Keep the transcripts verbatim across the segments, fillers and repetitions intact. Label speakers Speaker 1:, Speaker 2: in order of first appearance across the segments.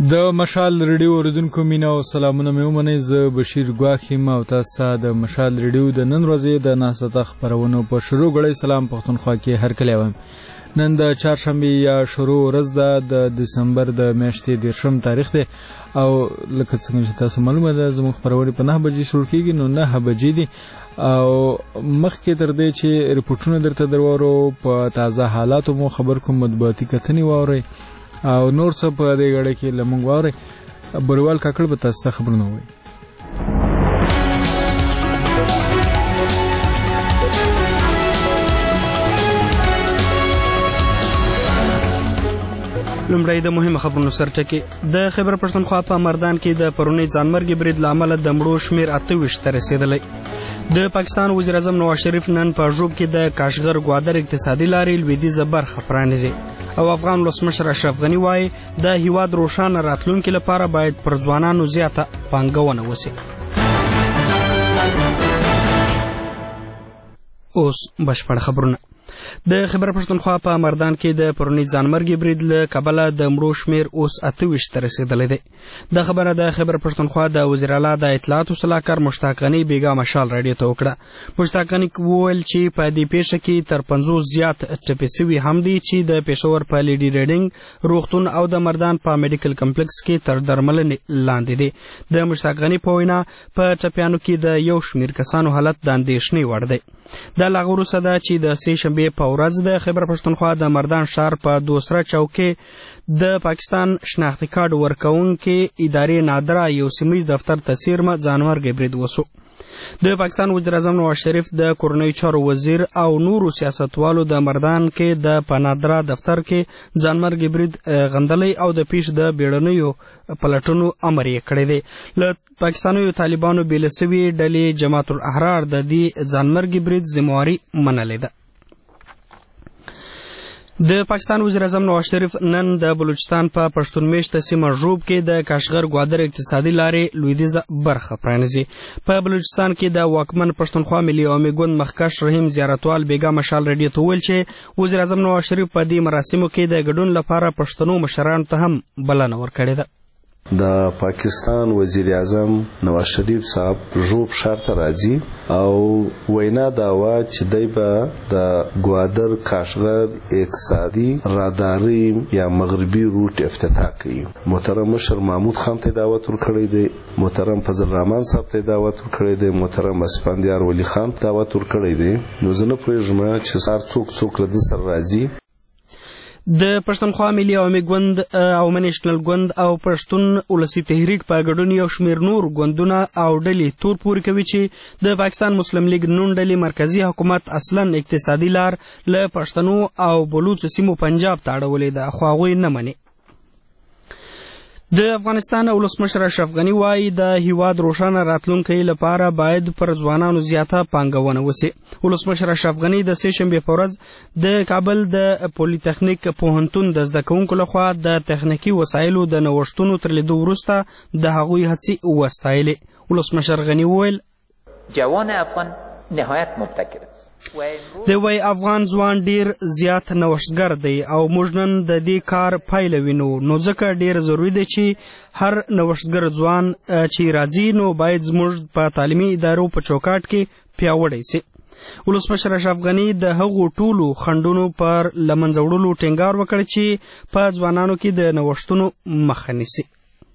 Speaker 1: د مشال ریډیو اوریدونکو مینه او سلامونه مې ومنئ. زه بشیر ګواښ یم او تاسو ته د مشال ریډیو د نن ورځې د ناسته خپرونو په شروع غړی سلام پښتونخوا کې هرکلی وایم. نن د چهارشنبې یا شروع ورځ ده، د دسمبر د میاشتې دېرشم تاریخ دی او لکه څنګه چې تاسو معلومه ده زموږ خپرونې په نهه بجې شروع کېږي، نو نهه بجې دي او مخکې تر دې چې رپورټونه درته درورو په تازه حالاتو مو خبر کوم، مطبوعاتي کتنې واورئ او نور څه په دې غړې کې له موږ واورئ. بریوال کاکړ به تاسو ته خبرونه ووایي.
Speaker 2: لومړی د مهمو خبرونو سرټکي. د خیبر پښتونخوا په مردان کې د پرونی ځانمرګي برید له امله د مړو شمېر اته ویشت ته رسېدلی. د پاکستان وزیر اعظم نواز شریف نن په ژوب کې د کاشغر ګوادر اقتصادي لارې لویدیځه برخه پرانیزي او افغان ولسمشر اشرف غني وایي د هیواد روښانه راتلونکي لپاره باید پر ځوانانو زیاته پانګونه وشي. اوس بشپړ خبرونه. د خیبر پښتونخوا په مردان کې د پرونی ځانمرګي برید له کبله د مړو شمېر اوس اته ویشت ته رسېدلی دی. دا خبره د خیبر پښتونخوا د وزیر اعلی د اطلاعاتو سلاکار مشتاق غني بیګا مشال راډیو ته وکړه. مشتاق غني وویل چې په دې پیښه کې تر پنځوس زیات ټپي سوي هم دي چې د پېښور په لیډي ریډینګ روغتون او د مردان په میډیکل کمپلیکس کې تر درملنې لاندې دي. د مشتاق غني په وینا په ټپیانو کې د یو شمېر کسانو حالت د اندېښنې وړ دی. دا لا وروسته ده چې د سې شنبې په ورځ د خیبر پښتونخوا د مردان ښار په دوسره چوک کې د پاکستان شناختي کارډ ورکوونکې ادارې نادره یو سیمهیز دفتر ته څیرمه ځانمرګی برید وسو. د پاکستان وزیر اعظم نواز شریف د کورنیو چارو وزیر او نورو سیاستوالو د مردان کې د پنادرا دفتر کې ځانمرګي برید غندلی او د پیش د بیړنیو پلټونو امر یې کړی دی. له پاکستانیو طالبانو بېله سوي ډلې جماعت الاحرار د دې ځانمرګي برید ذمهواري منلې ده. د پاکستان وزیر اعظم نواز شریف نن د بلوچستان په پښتون میشته سیمه ژوب کې د کاشغر ګوادر اقتصادي لارې لویدیځه برخه پرانیزي. په بلوچستان کې د واکمن پښتونخوا ملي عوامي ګوند مخکښ رحیم زیارتوال بیګا مشال راډیو ته وویل چې وزیر اعظم نواز شریف په دې مراسمو کې د ګډون لپاره پښتنو مشرانو ته هم بلنه ورکړې ده.
Speaker 3: د پاکستان وزیر اعظم نواز شریف صاحب ژوب ښار ته راځي او وینا دا وه چې دی به د ګوادر کاشغر اقتصادي راداري یا مغربي روټ افتتاح کوي. محترم مشر محمود خان ته دعوت ورکړی دی، محترم فضل الرحمن صاحب ته دعوت ورکړی دی، محترم اسفندیار ولی خان دعوت ورکړی دی. نو زه نه پوهېږم چې سار څوک څوک له ده سره راځي.
Speaker 2: د پښتونخوا ملي عوامي ګوند او نیشنل ګوند او پښتون ولسي تحریک په ګډون یو شمېر نور ګوندونه او ډلې تور پورې کوي چې د پاکستان مسلم لیگ نون ډلې مرکزي حکومت اصلا اقتصادي لار له پښتنو او بلوچو سیمو پنجاب ته اړولې ده، خو هغوی نه مني. د افغانستان ولسمشر اشرف غني وایي د هیواد روښانه راتلونکي لپاره باید پر ځوانانو زیاته پانګونه وشي. ولسمشر اشرف غني د سې شنبې په ورځ د کابل د پولیټیکنیک پوهنتون د زده کوونکو لخوا د تخنیکي وسایلو د نوښتونو تر لیدو وروسته د هغوی هڅې وستایلې. ولسمشر غني وویل
Speaker 4: جوان افغان نهایت مبتکر است.
Speaker 2: د وای افغان ځوان ډیر زیات نوښتګر دی او موږ نن د دې کار پایله وینو، نو ځکه ډیر ضروري دی چې هر نوښتګر ځوان چې راځي نو باید زموږ په تعلیمي ادارو په چوکاټ کې پیاوړی سي. ولسمشر اشرف غني د هغو ټولو خنډونو پر له منځه وړلو ټینګار وکړ چې په ځوانانو کې د نوښتونو مخه نیسي.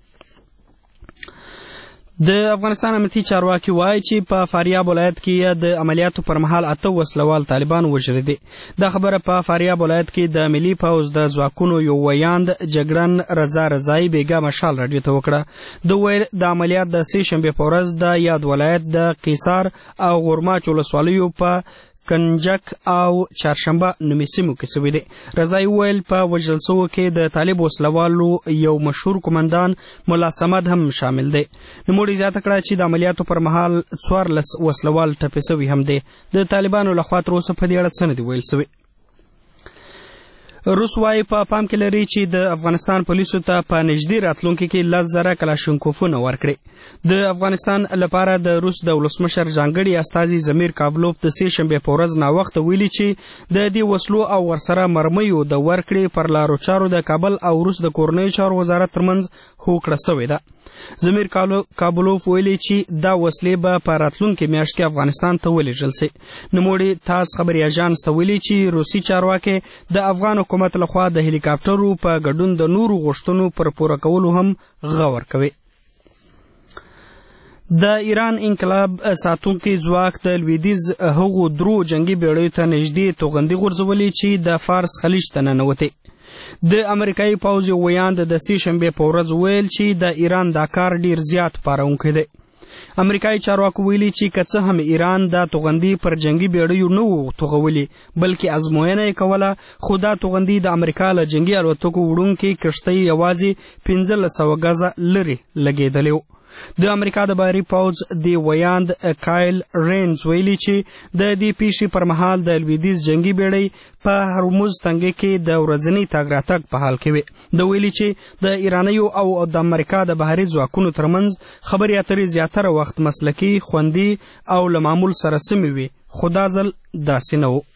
Speaker 2: د افغانستان امنیتي چارواکي وایي چې په فاریاب ولایت کې د عملیاتو پر مهال اته وسلوال طالبان وژلي دي. دا خبره په فاریاب ولایت کې د ملي پوځ د ځواکونو یو ویاند جګړن رضا رضایي بیګا مشال راډیو ته وکړه. د ویل د عملیات د سې شنبې په ورځ د یاد ولایت د قیصار او غورماچ ولسوالیو په کنجک او چهارشنبه نومي سیمو کې سوي دي. رضایي وویل په وژل سوو کې د طالب وسلوالو یو مشهور قمندان ملا صمد هم شامل دی. نوموړي زیاته کړه چې د عملیاتو پر مهال څوارلس وسلوال ټپي سوي هم دی. د طالبانو لخوا تر اوسه په دې اړه څه نه دي ویل سوي. روس وايي په پام کې لري چې د افغانستان پولیسو ته په نږدې راتلونکي کې لس زره کلاشینکوفونه ورکړي. د افغانستان لپاره د روس د ولسمشر ځانګړي استازي زمیر کابلوف د سې شنبې په ورځ ناوخته ویلي چې د دې وسلو او ورسره مرمیو د ورکړې پر لارو چارو د کابل او روس د کورنیو چارو وزارت ترمنځ هوکړه سوې ده. ضمیر کابلوف ویلي چې دا وسلې به په راتلونکې میاشت کې افغانستان ته ولېږل سي. نوموړي تاس خبري اژانس ته ویلي چې روسي چارواکي د افغان حکومت لخوا د هلیکاپټرو په ګډون د نورو غوښتنو پر پوره کولو هم غور کوي. د ایران انقلاب ساتونکي ځواک د لویدیځ هغو درو جنګي بیړیو ته نږدې توغندي غورځولې چې د فارس خلیج ته ننوتې. د امریکایي پوځ یو ویاند د سې شنبې په ورځ ویل چې د ایران دا کار ډیر زیات پارونکی دی. امریکایي چارواکو ویلي چې که څه هم ایران دا توغندي پر جنګي بیړیو نه وو توغولي بلکې ازموینه یې کوله، خو دا توغندي د امریکا له جنګي الوتکو وړونکي کښتۍ یوازې پنځلس سوه ګزه لرې لګېدلی و. د امریکا د بحري پوځ د ویاند کایل رینز ویلي چې د دې پیښې پر مهال د لویدیځ جنګي بیړۍ په هرمز تنګي کې د ورځني تګ راتګ په حال کې وي. د ویلي چې د ایرانیو او د امریکا د بحري ځواکونو ترمنځ خبرې اترې زیاتره وخت مسلکي، خوندي او له معمول سره سمې وي، خو دا ځل داسې نه و.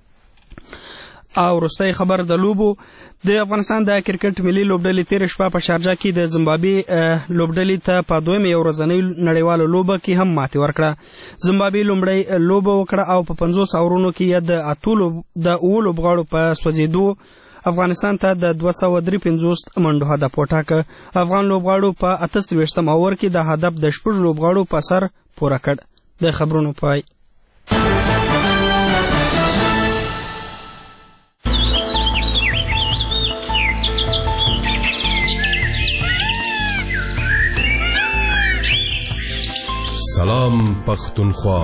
Speaker 2: او وروستی خبر د لوبو. د افغانستان د کرکټ ملي لوبډلې تېره شپه په شارجه کې د زمبابوې لوبډلې ته په دویمه یو ورځنۍ نړیواله لوبه کې هم ماتې ورکړه. زمبابوې لومړی لوبه وکړه او په پنځوس اورونو کې یې د اتو د اوو لوبغاړو په سوځېدو افغانستان ته د دوه سوه درې پنځوس منډو هدف وټاکه. افغان لوبغاړو په اته څلوېښتم اوور کې د هدف د شپږ لوبغاړو په سر پوره کړ. د خبرونو پای.
Speaker 5: سلام پختونخوا.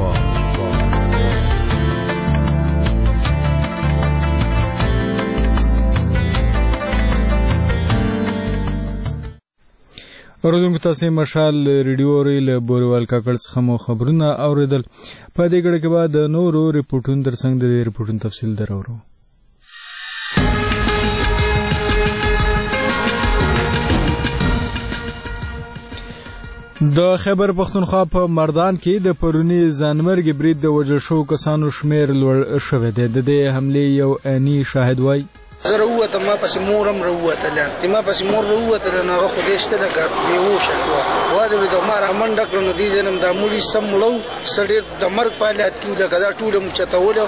Speaker 1: اوریدونکو تاسې مشال ریډیو اورئ له بوریوال کاکړ څخه مو خبرونه اوریدل. په دې ګړه کې به د نورو ریپورټونو ترڅنګ د دې ریپورټونو تفصیل درورو. د خیبر پختونخوا په مردان کې د پرونی ځانمرګي برید د وژل شوو کسانو شمیر لوړ شوی دی. د دې حملې یو عیني شاهد وایي
Speaker 6: زه راووتم، ما پسې مور هم راووتله، چې ما پسې مور راووتله نو هغه خو دې شته ده که بېهوشه شوه. وا دې د ما رامنډه کړه نو دې ځای نه م دا مړي سم مړه و، څه ډېر د مرګ په حالت کې و، لکه دا ټوله م چتولې.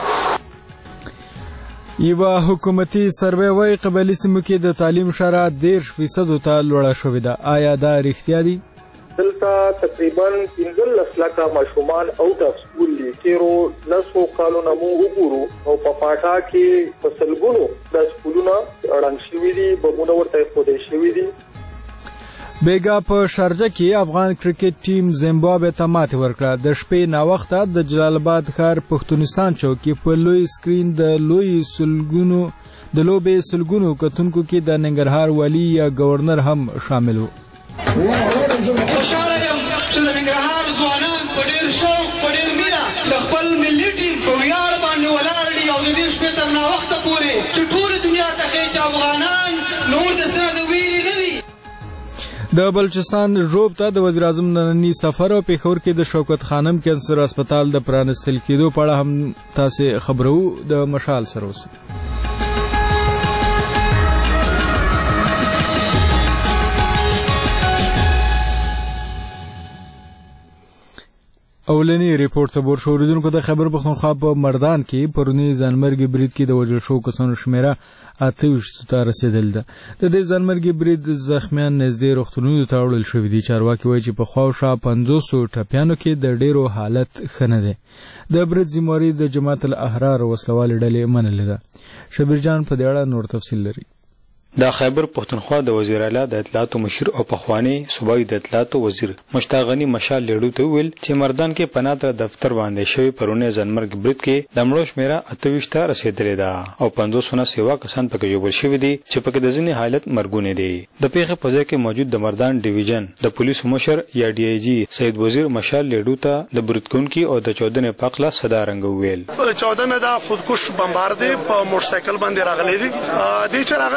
Speaker 1: یوه حکومتي سروې وایي قبایلي سیمو کې د تعلیم شرح دېرش فیصدو ته لوړه شوې ده. آیا دا رښتیا دي؟
Speaker 7: دلته تقریبا پنځلس لکه ماشومان اوټ اف سکول دي. تېرو لسو کالو نه مو وګورو او په پاټا کې په سلګونو دا سکولونه ړنګ شوي دي، بمونه ورته ایښودی شوي دي.
Speaker 1: بیګا په شارجه کې افغان کرکټ ټیم زیمبابوې ته ماتې ورکړه. د شپې ناوخته د جلال آباد ښار پښتونستان چوک کې په لوی سکرین د لوی سلګونو د لوبې سلګونو کتونکو کې د ننګرهار والي یا گورنر هم شامل و.
Speaker 8: خوشحاله یم چې د ننګرهار ځوانان په ډېر شوق په ډېر مینه د خپل ملي ټیم په ویاړ باندې ولاړ دي او د دې شپې تر ناوخته پورې چې ټولې دنیا ته ښیي چې افغانان نور د څه د ویرې نه دي.
Speaker 1: د بلوچستان ژوب ته د وزیر اعظم ننني سفر او پېښور کې د شوکت خانم کینسر هسپتال د پرانستل کېدو په اړه هم تاسې خبرو. د مشال سره اوسئ. اولنی ریپورت ته ور شو. اوریدونکو د خیبر پختونخوا په مردان کې پرونی ځانمرګي برید کې د وژل شوو کسانو شمیره اته ویشتو ته رسېدل ده. د دې ځانمرګي برید زخمیان نږدې روغتونونو ته وړل شوي دي. چارواکي وایي چې په خواوشا پنځوسو ټپیانو کې د ډېرو حالت ښه نه دی. د برید ذمهواري د جماعت الاحرار وسلوالې ډلې منلې ده. شبیر جان په دې اړه نور تفصیل لري.
Speaker 9: د خیبر پختونخوا د وزیر اعلی د اطلاعاتو مشیر او پخوانی صوبایي د اطلاعاتو وزیر مشتاق غنی مشال لیډو ته ویل چې مردان کې پناه دفتر باندې شوی پرونه ځانمرګ برید کې د مړو شمیره اته ویشت ته رسیدلې ده او پنځوسونه سیوا کسان پکې جوړ شوي دي چې پکې د ځینې حالت مرګونه دي. د پیښې په ځای کې موجود د مردان ډیویژن د پولیسو مشر یا ډي آی جی سید وزیر مشال لیډو ته د برید کوونکي او د چودنې په اړه صدا رنګ ویل.
Speaker 10: چودنه دا خودکش بمبار دی په موټر سایکل باندې راغلي دي. د چې راغلي دي په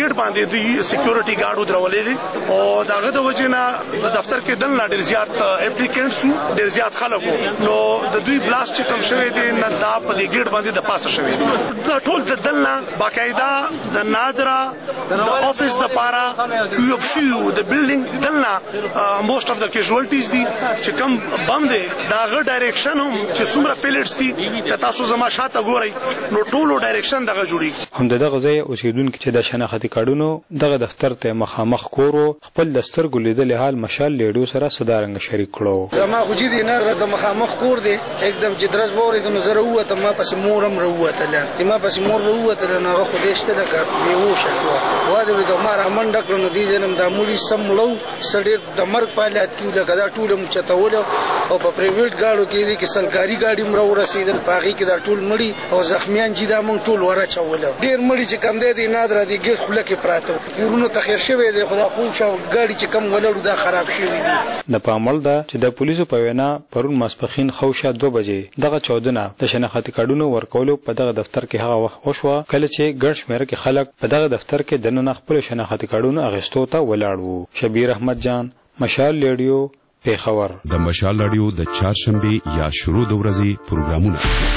Speaker 10: ګیټ باندې دوی سکیورټي ګارد درولې دي او داغه د وجنه دفتر کې دلته ډیر زیات اپلیکینټس ډیر زیات خلک نو د دوی بلاست چې کوم شوی دی نه دا په دې ګیټ باندې د پاسه شوی دی دا ټول د دلته باقاعده د نادرا د افیس د پارا یو شیو د بلډینګ دلته موست اف د کیژوالټیز دي چې کوم بم دی داغه ډایرکشن هم چې څومره پیلټس دي تاسو زما شاته ګورئ نو ټولو ډایرکشن دغه جوړي
Speaker 9: هم دغه ځای اوسیدونکو چې د شناختی کارډونو دغه دفتر ته مخامخ کورو خپل دستر ګلیدل حال مشال لیډو سره صدارنګ شریک کړو
Speaker 6: ما خو دې نه د مخامخ کور دی एकदम چې درز ووري د نظر وته ما پس مورم وروته لا چې ما پس مور وروته نه غو خو دې شته لکه بیهوش شو واده د مار امن ډکړو نو دې جنم د مولي سملو سړي د مرګ پالات کیو د کدا ټول مچتاول او په پرایویټ گاډو کې دي کې سرکاري گاډي مرو رسیدل پاغي کې دا ټول مړي او زخمیان چې دا مونږ ټول ورچول ډیر مړي چې کم دي نادر دي ګیر خله کې پراته کورونو تخیر شوی دی خدا خو شو گاډي چې کم ولړو دا خراب شوی دي
Speaker 9: د پامل دا چې د پولیسو په وینا پرون ماسپخین خوشه دو بجې دغه چودنه د شناختی کارډونو ورکولو په دغه دفتر کې هغه وخت وشو کله چې ګڼ شمېر کې خلک په دغه دفتر کې د نن خپل شناختی کارډونو اغستو ته ولاړ وو. شبیر احمد جان، مشال ریډیو، پیښور.
Speaker 11: د مشال رادیو د چهارشنبه یا شروع د ورځې پروګرامونه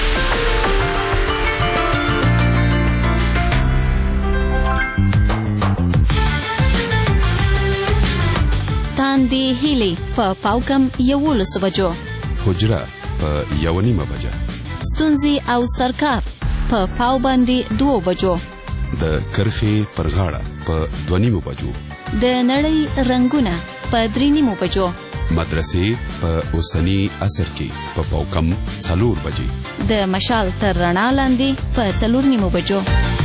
Speaker 12: تاندې هیلي په پاوکم یولس بجو،
Speaker 11: حجره په یو نیمه بجه،
Speaker 12: ستونزې او سرکار په پاو باندې دوه بجو،
Speaker 11: د کرخې پر غاړه په دوه نیمه بجو،
Speaker 12: د نړۍ رنگونه په درې نیمه بجو،
Speaker 11: مدرسې په اوسنی عصر کې په پاوکم څلور بجې،
Speaker 12: د مشال تر رڼا لاندې په څلور نیمه بجو.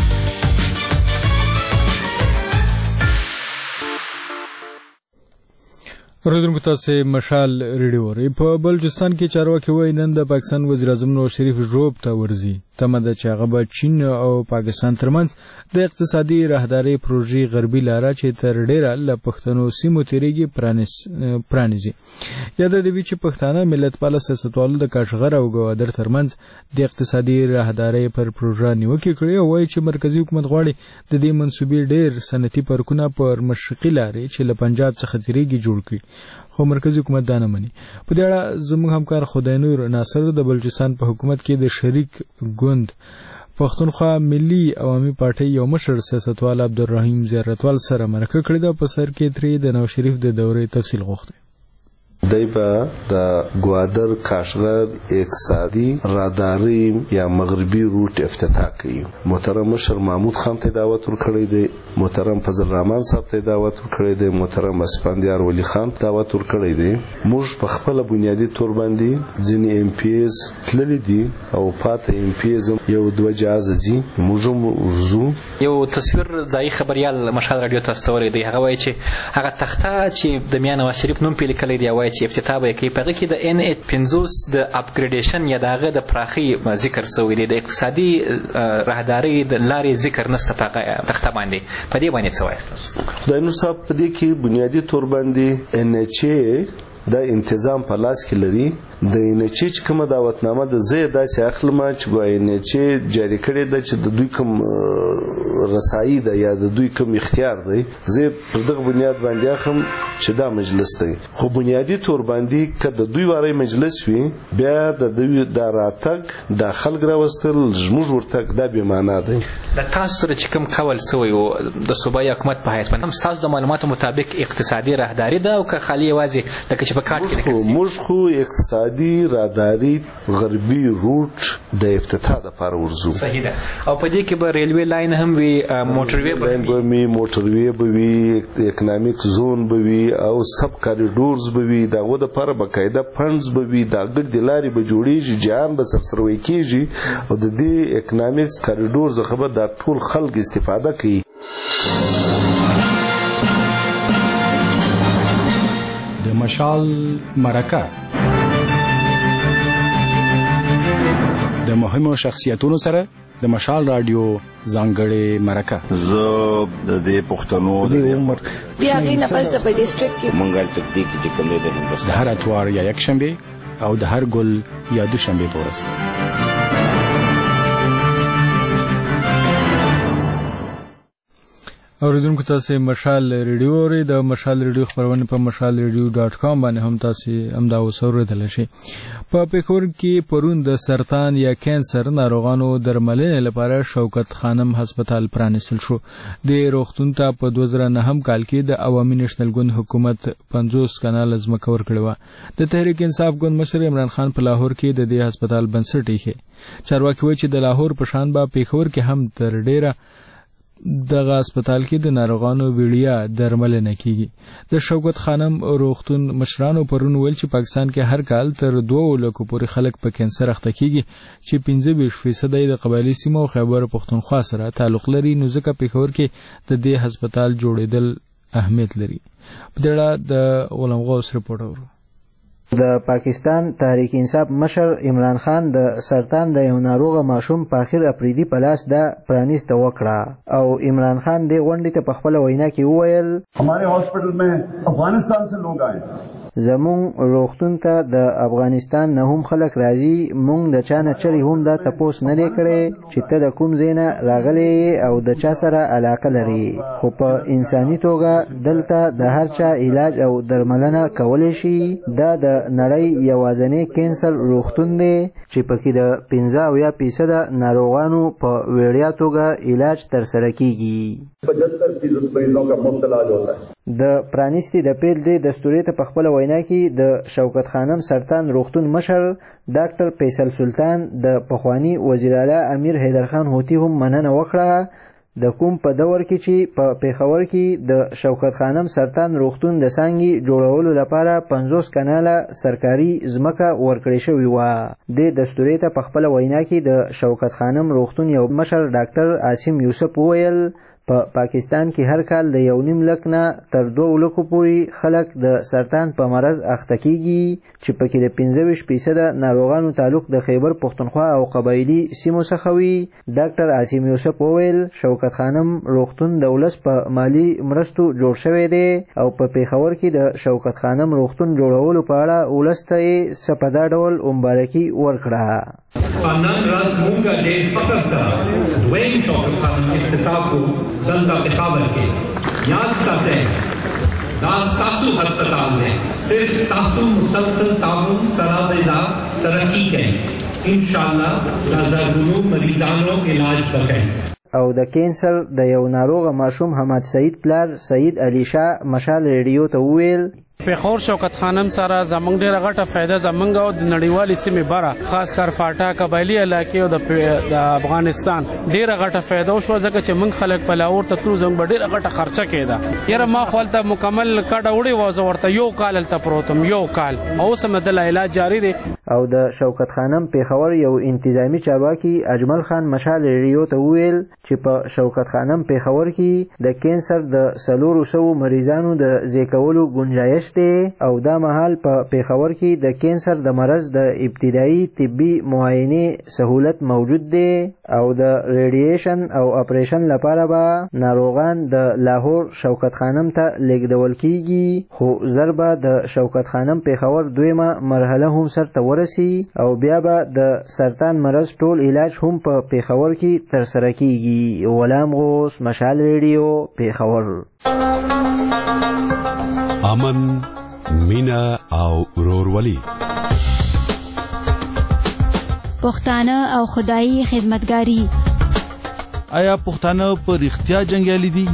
Speaker 1: اوریدونکو تاسو مشال ریډیو ری په بلوچستان کې چارواکي وایي نن د پاکستان وزیر اعظم نواز شریف ژوب ته ورځي تمه ده چې هغه به چین او پاکستان ترمنځ د اقتصادي راهداري پروژې غربي لاره چې تر ډیره له پښتنو سیمو تیریږي پرانیزي. یاد دی چې پښتانه ملت پال سیاستوالو د کاشغر او ګوادر ترمنځ د اقتصادي راهداري پر پروژه نیوکه کړې او وایي چې مرکزی حکومت غواړي د دې منسوبې ډیر صنعتي پارکونه پر مشرقي لارې چې له پنجاب څخه تیریږي جوړ کړي خو مرکزی حکومت دا نه مني. په دې اړه زموږ همکار خداینور ناصر د بلوچستان په حکومت کې د شریک ګوند پښتونخوا ملي عوامي پارټي یو مشر سیاستوال عبدالرحیم زیارتوال سره مرکه کړې ده. په سر کې ترې د نواز شریف د دورې تفصیل غوښتي.
Speaker 3: دایبا د گوادر کاشغر اقتصادي راداري یا مغربي روټ افتتاح کړي. محترم مشر محمود خان ته دعوت ورکړی دی، محترم فضل الرحمن صاحب ته دعوت ورکړی دی، محترم اسپندیار ولی خان دعوت ورکړی دی. موږ په خپل بنیادی تور باندې ځینې ایم پی ایز تللی دي او پاته ایم پی ایز یو دوه جهاز دي. موږ ورزو
Speaker 4: یو تصویر ځای خبريال مشال رادیو تاسو ته ورغی دی هغه وایي چې هغه تخته چې د میان نواز شریف نوم پیل کړی دی وایي چې افتتاح به کوي په هغه کې د ان ایچ پنځوس د اپګریډیشن یا دغه د پراخي ذکر شوی دی، د اقتصادي راهداري د لارې ذکر نشته په تخته باندې. په دې باندې څه وایي
Speaker 3: خدای نو صاحب؟ په دې کې بنیادی تور باندې ان ایچ ای د تنظیم په لاس کې لري. د ان ایچ ای کومه دعوتنامه د زه داسې اخلم چې ګویا ان ایچ ای جاری کړی د چې د دوی کوم رسایي ده یا د دوی کوم اختیار دی زه پر دغه بنیاد باندې اخم چې دا مجلس دی. خو بنیادی تور باندې که د دوی واره مجلس وي بیا د دوی د راتګ د خلک راوستل زموږ ورتګ دا بې معنا دی.
Speaker 4: د تاسو سره چې کوم قول سوی و د صوبایي حکومت په حیث باندې تاسو د معلوماتو مطابق اقتصادي راهداري ده او که خالي یوازې لکه چې په کارت کې
Speaker 3: موږ خو اقتصادي راداري غربي روټ د افتتاح لپاره ورزو.
Speaker 4: صحیح ده. او په دې کې به ریلوي لاین هم وي، موټروي به وي،
Speaker 3: موټروي به وي، اکونومیک زون به وي او سب کاریډورز به وي. دغه لپاره باقاعده فندز به وي، د ګډ لارې به جوړیږي، جهان به سرسروي کیږي او د دې اکونومیکس کاریډورز څخه به د ټول خلک استفاده کوي.
Speaker 13: د مشال مرکه د مهمو شخصیتونو سره د مشال رادیو ځانګړې مرکه.
Speaker 14: زه د دې پښتنو د عمر
Speaker 15: بیا غي نه پس په ډیسټریکټ کې
Speaker 14: منګل تکتیک چې کوم دی د هندوستان
Speaker 13: د هر اتوار یا یک شنبه او د هر ګل یا دوشنبه پورس.
Speaker 1: اوریدونکو تاسو مشال ریډیو اورئ د مشال ریډیو خبرونه په مشال ریډیو ډاٹ کام باندې هم تاسو امدا اوسوریدل شي. په پېښور کې پرون د سرطان یا کینسر ناروغانو درملنې لپاره شوکت خانم هسپتال پرانیستل شو. د روغتون ته په دوه زره نهم کال کې د عوامي نېشنل ګوند حکومت پنځوس کانال ځمکه ورکړې وه. د تحریک انصاف ګوند مشر عمران خان په لاهور کې د دې هسپتال بنسټ ایښی. چارواکي وایي چې د لاهور په شان به پېښور کې هم تر ډیره دغه هسپتال کې د ناروغانو ویړیا درملنه کیږي. د شوکت خانم روغتون مشرانو پرون ویل چې پاکستان کې هر کال تر دوه لکو پورې خلک په کینسر اخته کیږي چې پنځه ویشت فیصد د قبایلی سیمو او خیبر پختونخوا سره تعلق لري. نو ځکه پېښور کې د دې هسپتال جوړېدل اهمیت لري. په دې اړه د غلام غوث رپورټ اورو.
Speaker 16: د پاکستان تحریک انصاف مشر عمران خان د سرطان د یو ناروغه ماشوم په اخر اپریدي په لاس د پرانیسته وکړه او عمران خان د غونډې ته په خپل وینا کې وویل
Speaker 14: हमारे हॉस्पिटल में अफगानिस्तान से लोग आए
Speaker 16: زمون روغتون ته د افغانستان نه هم خلک راځي. مونږ د چا نه چری هم دا تپوس نه دی کړی چې ته د کوم ځای نه راغلی او د چا سره علاقه لري، خو په انساني توګه دلته د هر چا علاج او درملنه کولی شي. دا د نړۍ یوازینی کینسر روغتون دی چې پکې د پنځه اویا فیصده ناروغانو په وړیا توګه علاج ترسره کیږي.
Speaker 14: पचहत्तर फीसद मरीजों का मुफ्त इलाज होता है.
Speaker 16: د پرانیستی د پیل د دستوري ته په خپل وینا کې د شوکت خانم سرطان روغتون مشر ډاکټر فیصل سلطان د پخوانی وزیر اعلی امیر حیدرخان هوتی هم مننه وکړه. د کوم په دور کې چې په پیښور کې د شوکت خانم سرطان روغتون د څانګې جوړولو لپاره پنځوس کاناله سرکاري ځمکه ورکړې شوې وه. د دستوري ته په خپل وینا کې د شوکت خانم روغتون یو مشر ډاکټر عاصم یوسف وویل په پا پاکستان کې هر کال د یو نیم لک نه تر دوه لکو پورې خلک د سرطان په مرض اخته کیږي چې پکې د پنځه ویشت فیصده ناروغانو تعلق د خیبر پختونخوا او قبایلی سیمو څخه وي. ډاکټر عاصم یوسف وویل شوکت خانم روغتون د ولس په مالی مرستو جوړ شوی دی او په پیښور کې د شوکت خانم روغتون جوړولو په اړه ولس ته یې څه په دا ډول مبارکي ورکړه.
Speaker 17: نن ورځ موږ ډېر فخر سره دویم شوکت خانم افتتاح کوو دلته پېښور کې. یاد ساتئ دا ستاسو هسپتال دی، صرف ستاسو مسلسل تعاون سره به دا ترقي کوي. انشاءالله دا زرګونو مریضانو علاج وکړي.
Speaker 16: او د کینسر د یو ناروغه ماشوم حماد سعید پلار سعید علی شاه مشال ریډیو ته وویل
Speaker 18: پېښور شوکت خانم سره زمونږ ډېره غټه فایده زمونږ او د نړیوالې سیمې بره خاص کر فاټا قبایلي علاقې او د افغانستان ډېره غټه فایده وشوه ځکه چې موږ خلک په لاهور ته تلو زموږ به ډېره غټه خرچه کېده. یاره ما خو هلته مکمل کډه وړې وه زه ورته یو کال هلته پروت وم یو کال او اوس هم دله علاج جاري دی.
Speaker 16: او د شوکت خانم پېښور یو انتظامی چارواکي اجمل خان مشال ریډیو ته وویل چې په شوکت خانم پېښور کې د کینسر د څلورو سوو مریضانو د ځای کولو ګنجایش دی او دا مهال په پیښور کې د کینسر د مرض د ابتدایي طبي معاینې سهولت موجود دی او د ریډیشن او اپریشن لپاره به ناروغان د لاهور شوکت خانم ته لیږدول کیږي. خو زر به د شوکت خانم پیښور دویمه مرحله هم سرته ورسي او بیا به د سرطان مرض ټول علاج هم په پیښور کې ترسره کیږي. غلام غوث مشال ریډیو پیښور.
Speaker 11: امن مینا او ورورولي
Speaker 19: پښتانه او خدایي خدمتګاری.
Speaker 20: آیا پښتانه په رښتیا جنگیالي دي؟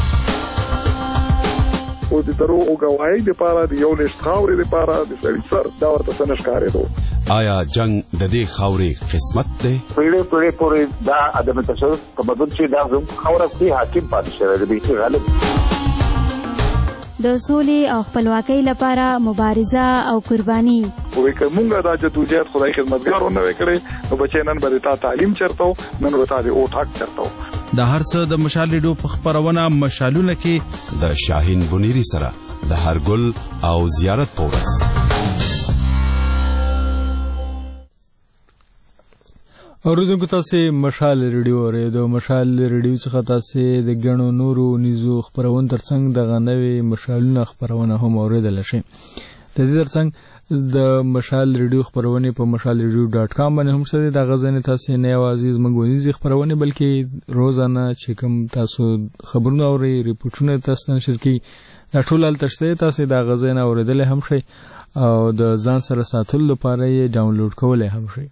Speaker 7: او د دروغ غواړي د پاره د یو لښت خاورې د پاره د سړي سر دا ورته څنګه ښکارېدو.
Speaker 11: آیا جنگ د دې خاورې قسمت دی؟
Speaker 14: پیړې پیړې پورې دا ادم تاسو تمدن چې دا زم خاورې کې حاکم پاتې شوی دی غالب.
Speaker 19: د سولې او خپلواکۍ لپاره مبارزه او قرباني.
Speaker 7: وې کومه دا چې توجیهات خدای خدمتګارونه وکړي نو بچي نن به تا تعلیم چرتاو نن به تا د او ټاک چرتاو.
Speaker 20: د هر څه د مشال ریډیو په خبرونه مشالونه کې
Speaker 11: د شاهین بنيري سره د هرګل او زیارت پورس.
Speaker 1: اوریدونکو تاسو مشال ریډیو اورئ. د مشال ریډیو څخه تاسو د غنو نورو نيزو خبرونه ترڅنګ د غنوي مشالونه خبرونه هم اوریدل شي. د دې ترڅنګ د مشال ریډیو خبرونه په مشال ریډیو ډاٹ کام باندې هم شته. د غزنه تاسو نه عزیز منګونیز خبرونه بلکې روزانه چې کوم تاسو خبرونه اوري ریپورتونه تاسو نشر کی دا ټول تاسو تاسو د غزنه اوریدل هم شي او د ځان سره ساتلو لپاره یې ډاونلوډ کولای هم شي.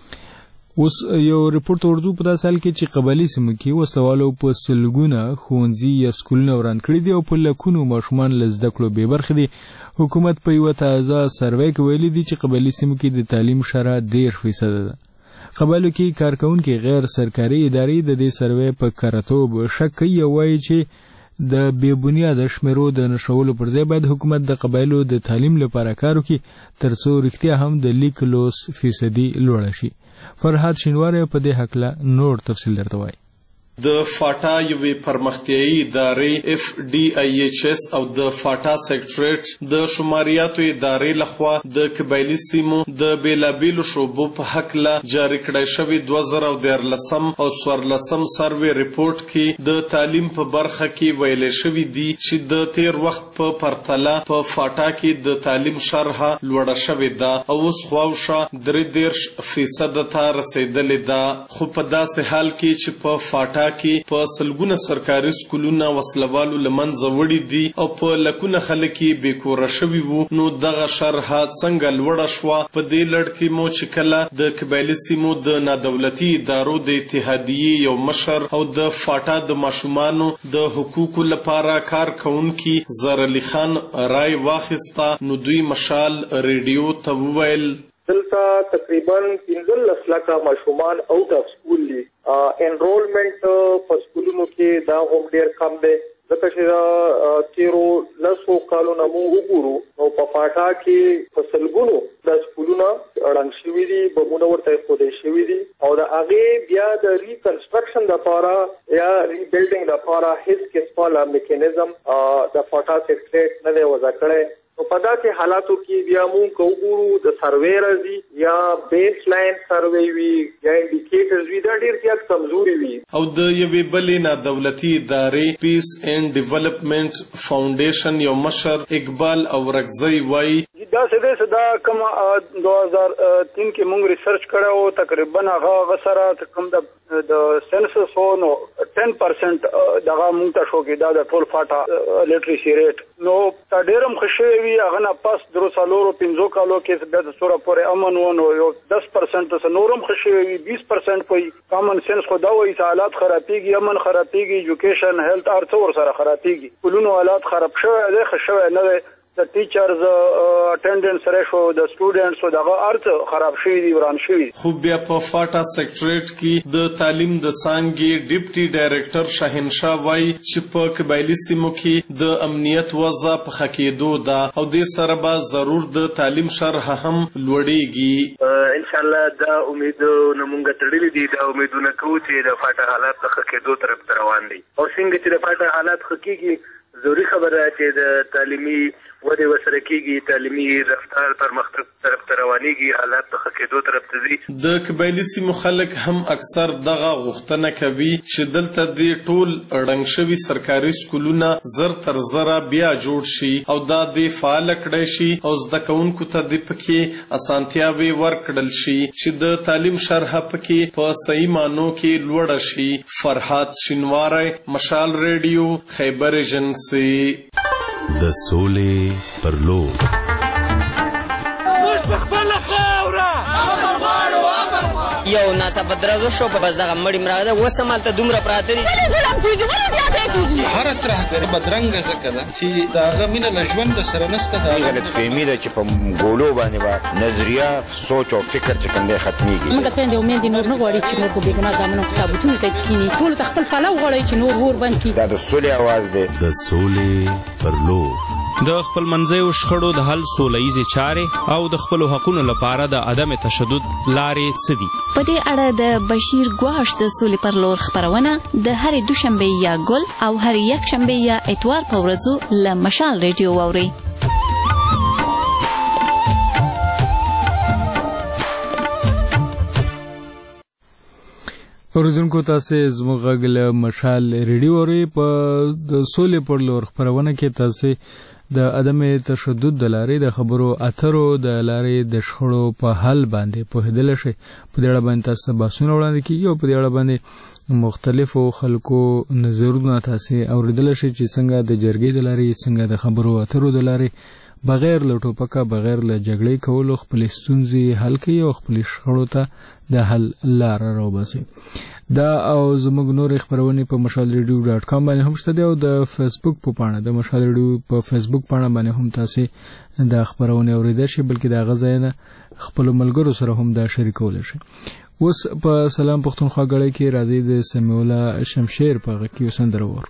Speaker 1: اوس یو ریپورت اردو په داسې حال کې چې قبایلي سیمو کې وسوالو په سلګونه ښوونځي یا سکولونه وران کړي دي او په لکونو ماشومان له زده کړو بې برخې دي. حکومت په یوه تازه سروې کې ویلي دي چې قبایلي سیمو کې د تعلیم شرح دېرش فیصده ده. قبایلو کې کارکونکي غیر سرکاري ادارې د دې سروې په کارتوب شک کوي او وایي چې د بې بنیاده شمیرو د نشولو پر ځای باید حکومت د قبایلو د تعلیم لپاره کار وکړي تر څو رښتیا هم د لیک لوس فیصدي لوړه شي. فرحات شینواری په دې هکله نور تفصیل درته وایي.
Speaker 21: د فاټا یوې پرمختیایي ادارې اف ډي آی ایچ اس او د فاټا سیکریټریټ د شماریاتو ادارې لخوا د قبایلي سیمو د بیلابیلو شعبو په هکله جاری کړی شوی دوه زره دیارلسم او څوارلسم سروې ریپورټ کې د تعلیم په برخه کې ویل شوی دی چې د تیر وخت په پرتله په فاټا کې د تعلیم شرح لوړه شوې ده او اوس خواوشا درې دېرش فیصده ته رسیدلې ده. خو په داسې حال کې چې په فاټا کې په سلګونه سرکاري سکولونه وسلوالو لمنځه وړي دي او په لکونه خلک یې بېکوره شوي وو، نو دغه شرح څنګه لوړه شوه؟ په دې لړ کې مو چې کله د قبایلي سیمو د نادولتي ادارو د اتحادیې یو مشر او د فاټا د ماشومانو د حقوقو لپاره کار کوونکي زهر علي خان رای واخیسته، نو دوی مشال ریډیو ته وویل
Speaker 7: دلته تقریبا پنځلس لکه ماشومان اوټ اف سکول دي. انرولمنٹ په سکولونو کې دا هم ډیر کم دی ځکه چې تیرو لسو کالونو مو وګورو او په فاټا کې په سلګونو د سکولونو اړنګ شوي دي، بمونه ورته ښودل شوي دي او د هغې بیا د ریکنسټرکشن دپاره یا ریبلډینګ دپاره هیڅ قسمه میکانیزم د فاټا سیکریټریټ نه دی وضع کړی. نو په داسې حالاتو کې بیا مونږ که وګورو د سروې راځي یا بیس لاین سروې وي یا انډیکیټرز وي دا ډېر زیات کمزوري وي.
Speaker 21: او د یوې بلې نادولتي ادارې پیس اینډ ډیولپمنٹ فاونډیشن یو مشر اقبال اورکزی وایي
Speaker 22: داسې دی چې دا کوم دوه هزار تین کې مونږ ریسرچ کړی و تقریبا هغه هغه سره کوم د سینسس و نو ټین پرسنټ دغه مونږ ته شو کې دا د ټول فاټا لیټریسي ریټ نو دا ډېر هم ښه شوی وي. هغه نه پس درو څلورو پنځو کالو کې بیا د سوره پورې امن و نو یو دس پرسنټ څه نور هم ښه شوی وي. بیس پرسنټ کوئی کامن سینس خو دا وایي چې حالات خرابېږي، امن خرابېږي، ایجوکیشن هیلث هر څه ورسره خرابېږي. کلونو حالات خراب شوی دی، ښه شوی نه دی. د ټیچرز اټینډنس ریشو د سټوډنټس دغه ارڅ خراب شوی دی، وران شوی.
Speaker 21: خو بیا په فاټا سیکریټریټ کې د تعلیم د څانګې ډیپټي ډایرکټر شاهنشاه وایي چې په قبایلي سیمو کې د امنیت وضع په ښه کېدو ده او دې سره به ضرور د تعلیم شرح هم لوړېږي.
Speaker 23: انشاءالله دا امیدونه مونږ تړلي دي، دا امیدونه کوو چې د فاټا حالات په ښه کېدو طرف ته روان دي او څنګه چې د فاټا حالات ښه کېږي ضروري خبره چې د تعلیمي ودې ورسره کېږي، تعلیمي رفتار پرمختګ طرف ته روانېږي، حالات په ښه کېدو طرف ته ځي.
Speaker 21: د قبایلي سیمو خلک هم اکثر دغه غوښتنه کوي چې دلته د ټول ړنګ شوي سرکاري سکولونه زر تر زره بیا جوړ شي او دا د فعاله کړی شي او زده کوونکو ته د پکې اسانتیاوې ورکړل شي چې د تعلیم شرح پکې په صحیح معنو کې لوړه شي. فرحات شینواری، مشال ریډیو، خیبر ایجنسی.
Speaker 5: د سولې پر لور
Speaker 24: یو ناڅاپه درزو شو په بس دغه مړی مراغه ده اوس هم هلته دومره پراته دي.
Speaker 18: هره ترهګري بدرنګه ځکه ده چې د هغه مینه له ژونده سره نشته. دا
Speaker 25: غلطفهمي ده چې په ګولو باندې به نظریه سوچ او فکر چې کوم دی ختمېږي.
Speaker 26: موږ خویندې او میندې نور نه غواړي چې نور په بېګناه زامنو په تابوتونو ته کښېني، ټولو ته خپل پلو غواړي چې نور اور بند کړي.
Speaker 25: دا د سولې اواز دی.
Speaker 5: د سولې پر لور
Speaker 27: د خپلمنځیو شخړو د حل سوله ییزې چارې او د خپلو حقونو لپاره د عدم تشدد لارې څه دي؟
Speaker 12: په دې اړه د بشیر ګواش د سولې پر لور خپرونه د هرې دوشنبې یا ګل او هرې یکشنبې یا اتوار په ورځو له مشال ریډیو واورئ.
Speaker 1: اوریدونکو تاسو زموږ غږ له مشال ریډیو اورئ. په د سولې پر لور خپرونه کې تاسو د عدم تشدد د لارې د خبرو اترو د لارې د شخړو په حل باندې پوهېدلی شئ. په دې اړه باندې تاسو ته بحثونه وړاندې کېږي او په دې اړه باندې مختلفو خلکو نظرونه تاسې اورېدلی شئ چې څنګه د جرګې د لارې څنګه د خبرو اترو د لارې بغیر له ټوپکه بغیر له جګړې کولو خپلې ستونزې حل کوي او خپلې شخړو ته د حل لاره راوباسي. دا او زموږ نورې خپرونې په مشال ریډیو ډاټ کام باندې هم شته دي او د فیسبوک په پاڼه د مشال ریډیو په فیسبوک پاڼه باندې هم تاسې د خپرونې اورېدای شئ، بلکې د هغه ځای نه خپلو ملګرو سره هم دا شریکولی شئ. اوس په سلام پښتونخوا غړی کې راځي د سمیع الله شمشیر په غږ کې یو سندره وورو.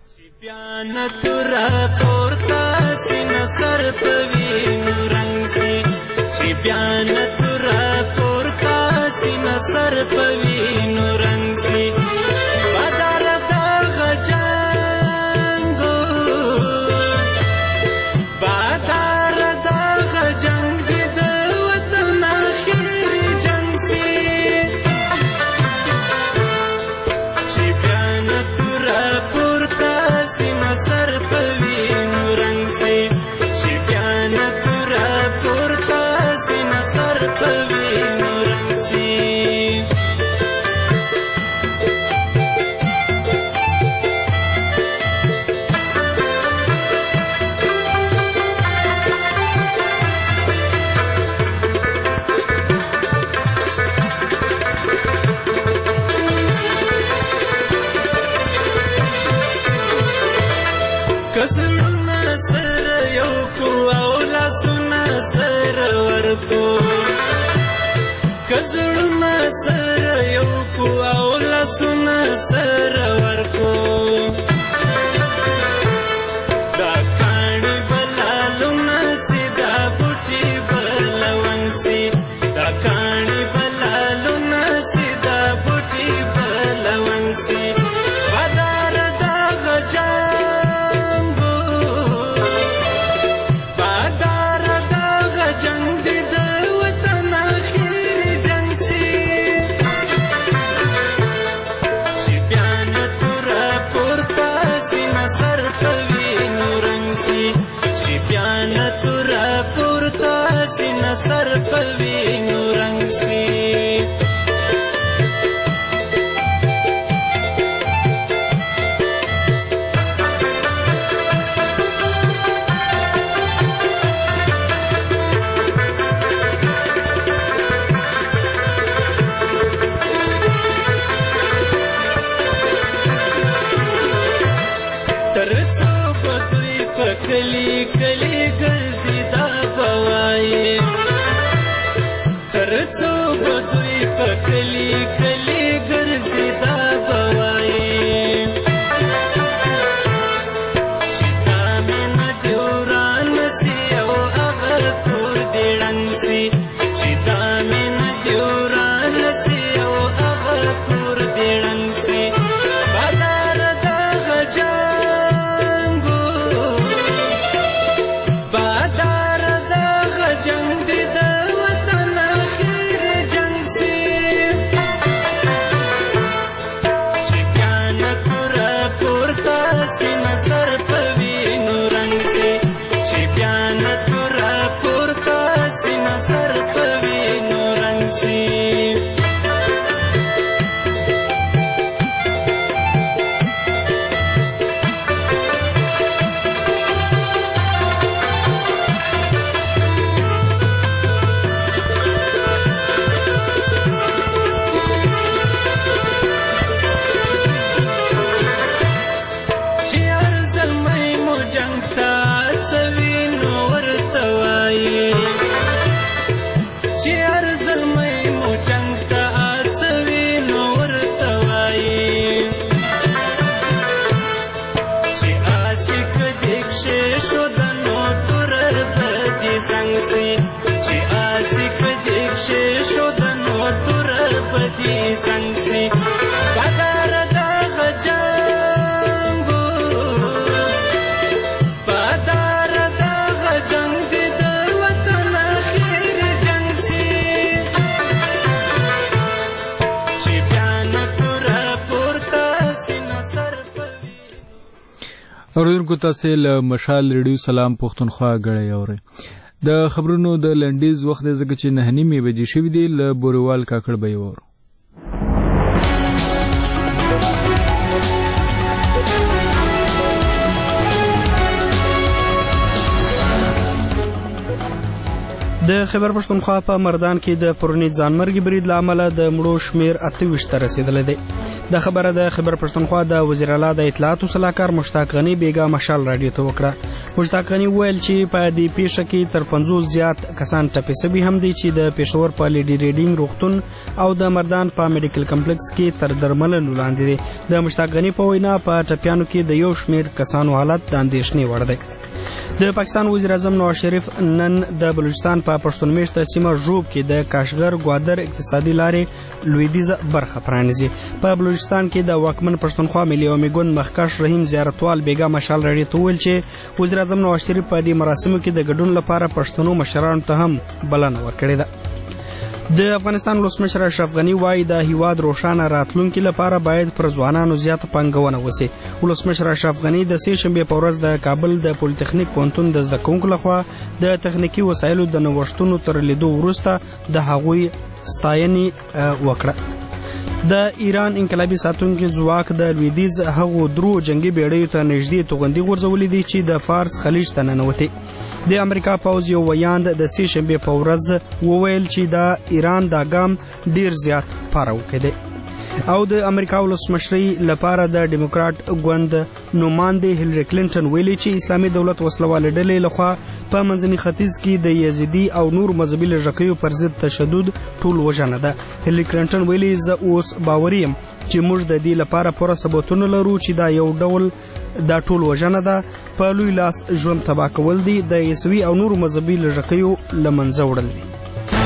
Speaker 1: اوریدونکو تاسو له مشال ریډیو سلام پښتونخوا غړی اورئ. د خبرونو د لنډیز وخت زګه چې نه نیمه بجې شوې دی له بوروال کاکړ به یور.
Speaker 2: د خیبر پښتونخوا په مردان کې د پرونی ځانمرګي برید لامل د مړو شمیر اته ویشت ته رسیدلی دی. د خبره د خیبر پښتونخوا د وزیر اعلی د اطلاعاتو صلاحکار مشتاق غنی بیګا مشال رادیو ته وکړه. مشتاق غنی ویل چې په دې پیښه کې تر پنځوس زیات کسان ټپي شوي هم دي چې د پېښور په لیډي ریډینګ روغتون او د مردان په میډیکل کمپلیکس کې تر درملنې لاندې دي. د مشتاق غنی په وینا په ټپیانو کې د یو شمیر کسانو حالت د اندېښنې وړ دی. د پاکستان وزیر اعظم نواز شریف نن د بلوچستان په پښتون میشته سیمه ژوب کې د کاشغر ګوادر اقتصادي لارې لویدیزه برخه پرانیزي. په بلوچستان کې د واکمن پښتونخوا ملي اومیګون مخکښ رحیم زیارتوال بیګا مشال رادیو ته وویل چې وزیر اعظم نواز شریف په دې مراسمو کې د ګډون لپاره پښتنو مشرانو ته هم بلنه ورکړې ده. د افغانستان ولسمشر اشرف غنی وايي د هیواد روښانه راتلونکي لپاره باید پر ځوانانو زیاته پانګونه وشي. ولسمشر اشرف غنی د سې شنبې په ورځ د کابل د پولیټیکنیک پوهنتون د زده کوونکو لخوا د تخنیکي وسایلو د نوښتونو تر لیدو وروسته د هغوی ستاینې وکړه. د ایران انقلابي ساتونکي ځواک د لویدیځ هغو درو جنگي بیړیو ته نږدې توغندي غورځولې دي چې د فارس خلیج ته ننوتې. د امریکا پوځ یو ویاند د سې شنبې په ورځ وویل چې د ایران دا ګام ډیر زیات پاروکی دی. او د امریکا ولسمشرۍ لپاره د ډیموکراټ ګوند نوماندې هیلری کلینټن ویلي چې اسلامي دولت وسلوالې ډلې لخوا په منځني ختیځ کې د یزیدي او نور مذهبي لږکیو پر ضد تشدد ټول وژنه ده. هیلری کلینټن ویلي زه اوس باوري یم چې موږ د دې لپاره پوره ثبوتونه لرو چې دا یو ډول دا ټول وژنه ده، په لوی لاس ژوند تباه کول دي، د عیسوي او نورو مذهبي لږکیو له منځه وړل دي.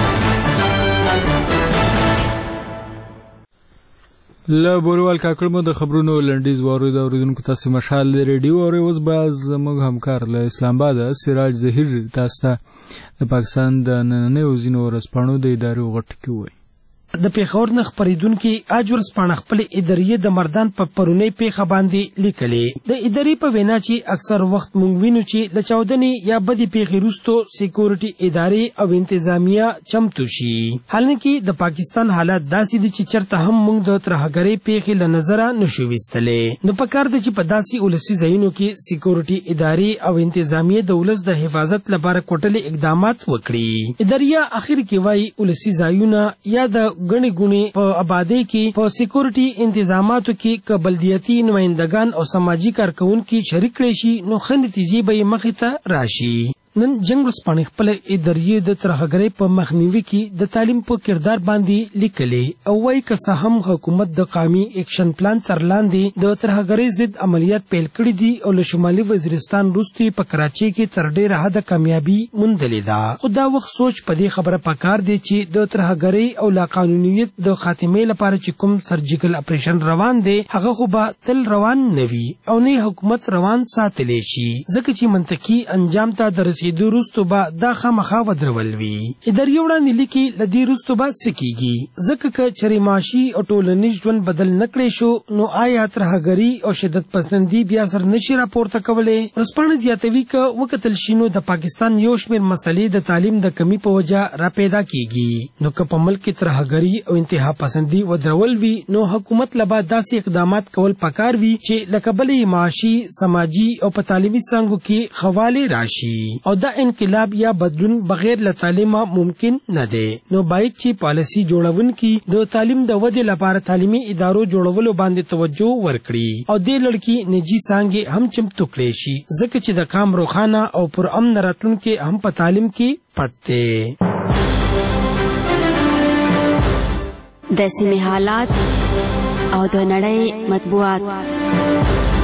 Speaker 1: له بوروال کاکړ مو د خبرونو لنډیز واورید. اوریدونکو تاسو مشال ریډیو اورئ. اوس به زموږ همکار له اسلام آباد سراج ظهیر تاسو ته د پاکستان د نننیو ځینو ورځپاڼو د ادارو غټ کې وایي.
Speaker 3: د پیښور نه خپریدونکي اج ورځپاڼه خپل ادارې د مردان په پرونی پیښه باندې لیکلې. د ادارې په وینا چې اکثر وخت مونږ وینو چې له چاودنې یا بدې پیښې وروسته سکیورټي ادارې او انتظامیه چمتو شي. حالانکه د پاکستان حالات داسې دي چې چرته هم مونږ د ترهګرۍ پیښې له نظره نشو ویستلی. نو پکار ده چې په داسې ولسي ځایونو کې سکیورټي ادارې او انتظامیه د ولس د حفاظت لپاره کوټلې اقدامات وکړي. اداریه اخر کې وایي ولسي ځایونه یا د غنی غنی په آبادی کې په سکیورټي انتظاماتو کې قبلدیتی نمائندگان او سماجی کارکونکو شریک کړي شي نو ښه نتیجې به مخې ته راشي. نن جنگ ورځپاڼې خپل ادارې د ترهګرۍ په مخنیوي کې د تعلیم په کردار باندې لیکلې او وایي که څه هم حکومت د قومي اکشن پلان تر لاندې د ترهګرۍ ضد عملیات پیل کړي دي او له شمالي وزیرستان وروسته په کراچۍ کې تر ډېره حده کامیابي موندلې ده. خو دا وخت سوچ په دې خبره پکار دی چې د ترهګرۍ او لاقانونیت د خاتمې لپاره چې کوم سرجیکل اپریشن روان دی هغه خو به تل روان نه وي او نه حکومت روان ساتلی شي ځکه چې منطقي انجام ته د رسېدو وروسته به دا خامخا ودرول وي. ادارې وړاندې لیکي له دې وروسته به څه کیږي ځکه که چېرې معاشي او ټولنیز ژوند بدل نه کړی شو نو آیا ترهګري او شدت پسندي بیا سر نشي راپورته کولی. ورځپاڼه زیاتوي که وکتل شي نو د پاکستان یو شمېر مسلې د تعلیم د کمی په وجه راپیدا کیږي. نو که په ملک کې ترهګري او انتها پسندي ودرول وي نو حکومت له باید داسې اقدامات کول پکار وي چې له کبله معاشي سماجي او په تعلیمي څانګو کې ښهوالی راشي او دا انقلاب یا بدلون بغیر له تعلیمه ممکن نه دی. نو باید چې پالیسي جوړونکي د تعلیم د ودې لپاره تعلیمي ادارو جوړولو باندې توجه ورکړي او دې لړ نجی څانګې هم چمتو کړي شي ځکه چې د کام روښانه او پر امن راتلونکي هم په تعلیم کې پټ دی.
Speaker 19: د سیمې حالات او د نړۍ مطبوعات.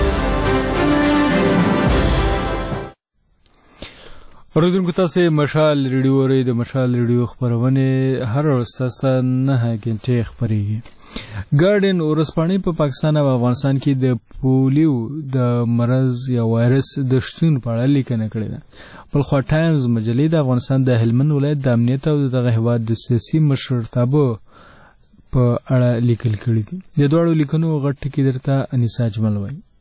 Speaker 1: اوریدونکو تاسو مشال ریډیو اورئ. د مشال ریډیو خبرونه هر ورځ تاسو نه غنټې خبرېږي. ګارډین ورځپاڼې په پاکستان او افغانستان کې د پولیو د مرض یا وایرس د شتون په اړه لیکنه کړې ده. بلخوا ټایمز مجلې د افغانستان د هلمند ولایت د امنیت او دغه هیواد د سیاسي مشرتابه په اړه لیکل کړي دي. د دوړو لیکنو غټ کې درته انیسا اجمل وایي.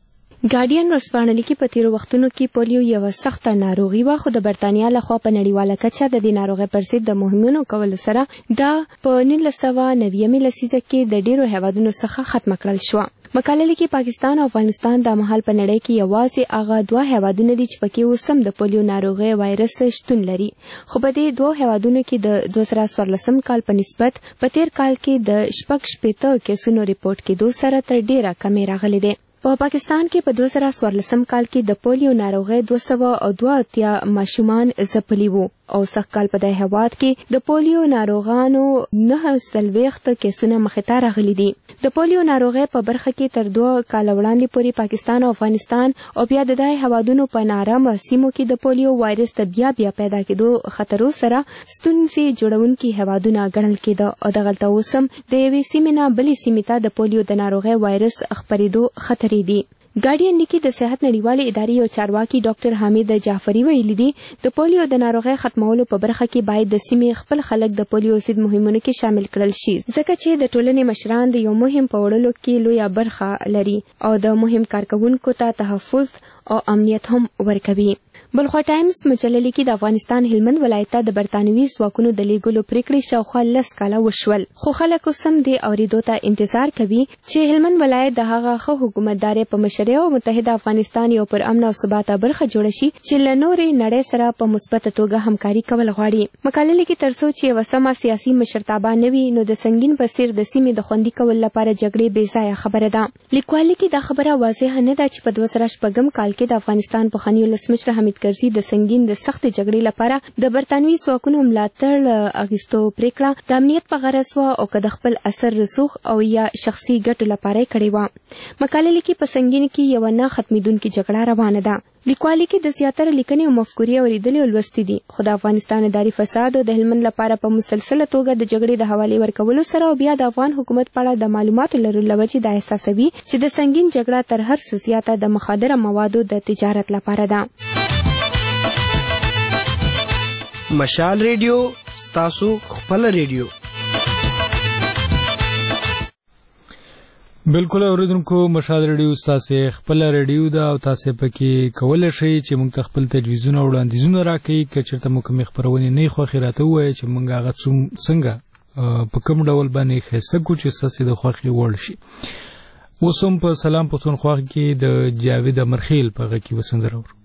Speaker 4: ګارډین ورسپارنه لیکي په تیرو وختونو کې پولیو یوه سخته ناروغي وه، خو د برتانیا لخوا په نړیواله کچه د دې ناروغۍ پر ضد د مهمونو کولو سره دا په نولس سوه نویمې لسیزه کې د ډیرو هیوادونو څخه ختمه کړل شوه. مقاله لیکي پاکستان او افغانستان د مهال په نړۍ کې یوازې هغه دوه هیوادونه دي چې پکې اوس هم د پولیو ناروغۍ وایرس شتون لري، خو په دې دوه هیوادونو کې د دوه زره څوارلسم کال په نسبت په تیر کال کې د شپږ شپېته کیسونو ریپورټ کېدو سره تر ډیره کمې راغلي دي. په پاکستان کې په دوه زره څوارلسم کال کې د پولیو ناروغۍ دوه سوه دوه اتیا ماشومان ځپلي وو او سږ کال په دې هیواد کې د پولیو ناروغانو نهه څلوېښت کیسونه مخې ته راغلي دي. د پولیو ناروغۍ په برخه کې تر دوه کاله وړاندې پورې پاکستان او افغانستان او بیا د دې هیوادونو په نارامه سیمو کې د پولیو وایرس د بیا بیا پیدا کېدو خطرو سره ستونزې جوړونکي هیوادونه ګڼل کېده او دغلته اوس هم د یوې سیمې نه بلې سیمې ته د پولیو د ناروغۍ وایرس خپرېدو خطر دي. ګارډین لیکي د صحت نړیوالې ادارې او چارواکي ډاکټر حامد جعفري ویلي دي د پولیو د ناروغۍ ختمولو په برخه کې باید د سیمې خپل خلک د پولیو ضد مهمونو کې شامل کړل شي، ځکه چې د ټولنې مشران د یو مهم په وړلو کې لویه برخه لري او د مهم کارکوونکو ته تحفظ او امنیت هم ورکوي. بلخوا ټایمز مجله لیکي د افغانستان هلمند ولایت ته د برتانوي ځواکونو د لیږلو پریکړې شاوخوا لس کاله وشول، خو خلک اوس هم دې اورېدو ته انتظار کوي چې هلمند ولایت د هغه ښه حکومتدارۍ په مشرۍ او متحده افغانستان یو پر امن او ثباته برخه جوړه شي چې له نورې نړۍ سره په مثبته توګه همکاري کول غواړي. مقاله لیکي تر څو چې یوه سمه سیاسي مشرتابه نه وي نو د سنګین په څېر د سیمې د خوندي کولو لپاره جګړې بې ځایه خبره ده. لیکوال لیکي دا خبره واضحه نه ده چې په دوه زره شپږم کال کې د افغانستان پخواني ولسمشر حامد کرزي د سنګین د سختې جګړې لپاره د برتانوي ځواکونو ملاتړ اخیستو پریکړه د امنیت په غرض وه او که د خپل اثر رسوخ او یا شخصي ګټو لپاره یې کړې وه. مقاله لیکي په سنګین کې یوه نه ختمېدونکې جګړه روانه ده. لیکوال لیکي د زیاتره لیکنې او مفکورې اورېدلې او لوستې دي، خو د افغانستان اداري فساد او د هلمند لپاره په مسلسله توګه د جګړې د حوالې ورکولو سره او بیا د افغان حکومت په اړه د معلوماتو لرلو له وجې دا احساسوي چې د سنګین جګړه تر هر څه زیاته د مخدره موادو د تجارت لپاره ده.
Speaker 2: مشال ریډیو ستاسو خپل ریډیو.
Speaker 1: بالکل اوریدونکو، مشال ریډیو ستاسو خپل ریډیو ده او تاسو پکې کولی شئ چې موږ ته خپل تجویزونه او وړاندیزونه راکړئ. که چېرته مو کومې خپرونې نه خوښې راته ووایئ چې موږ هغه څنګه په کوم ډول باندې ښایسته کړو چې ستاسو د خوښې وړ شي. اوس هم په سلام پښتونخوا کې د جاوید امرخیل په غږ کې به سندره اورو.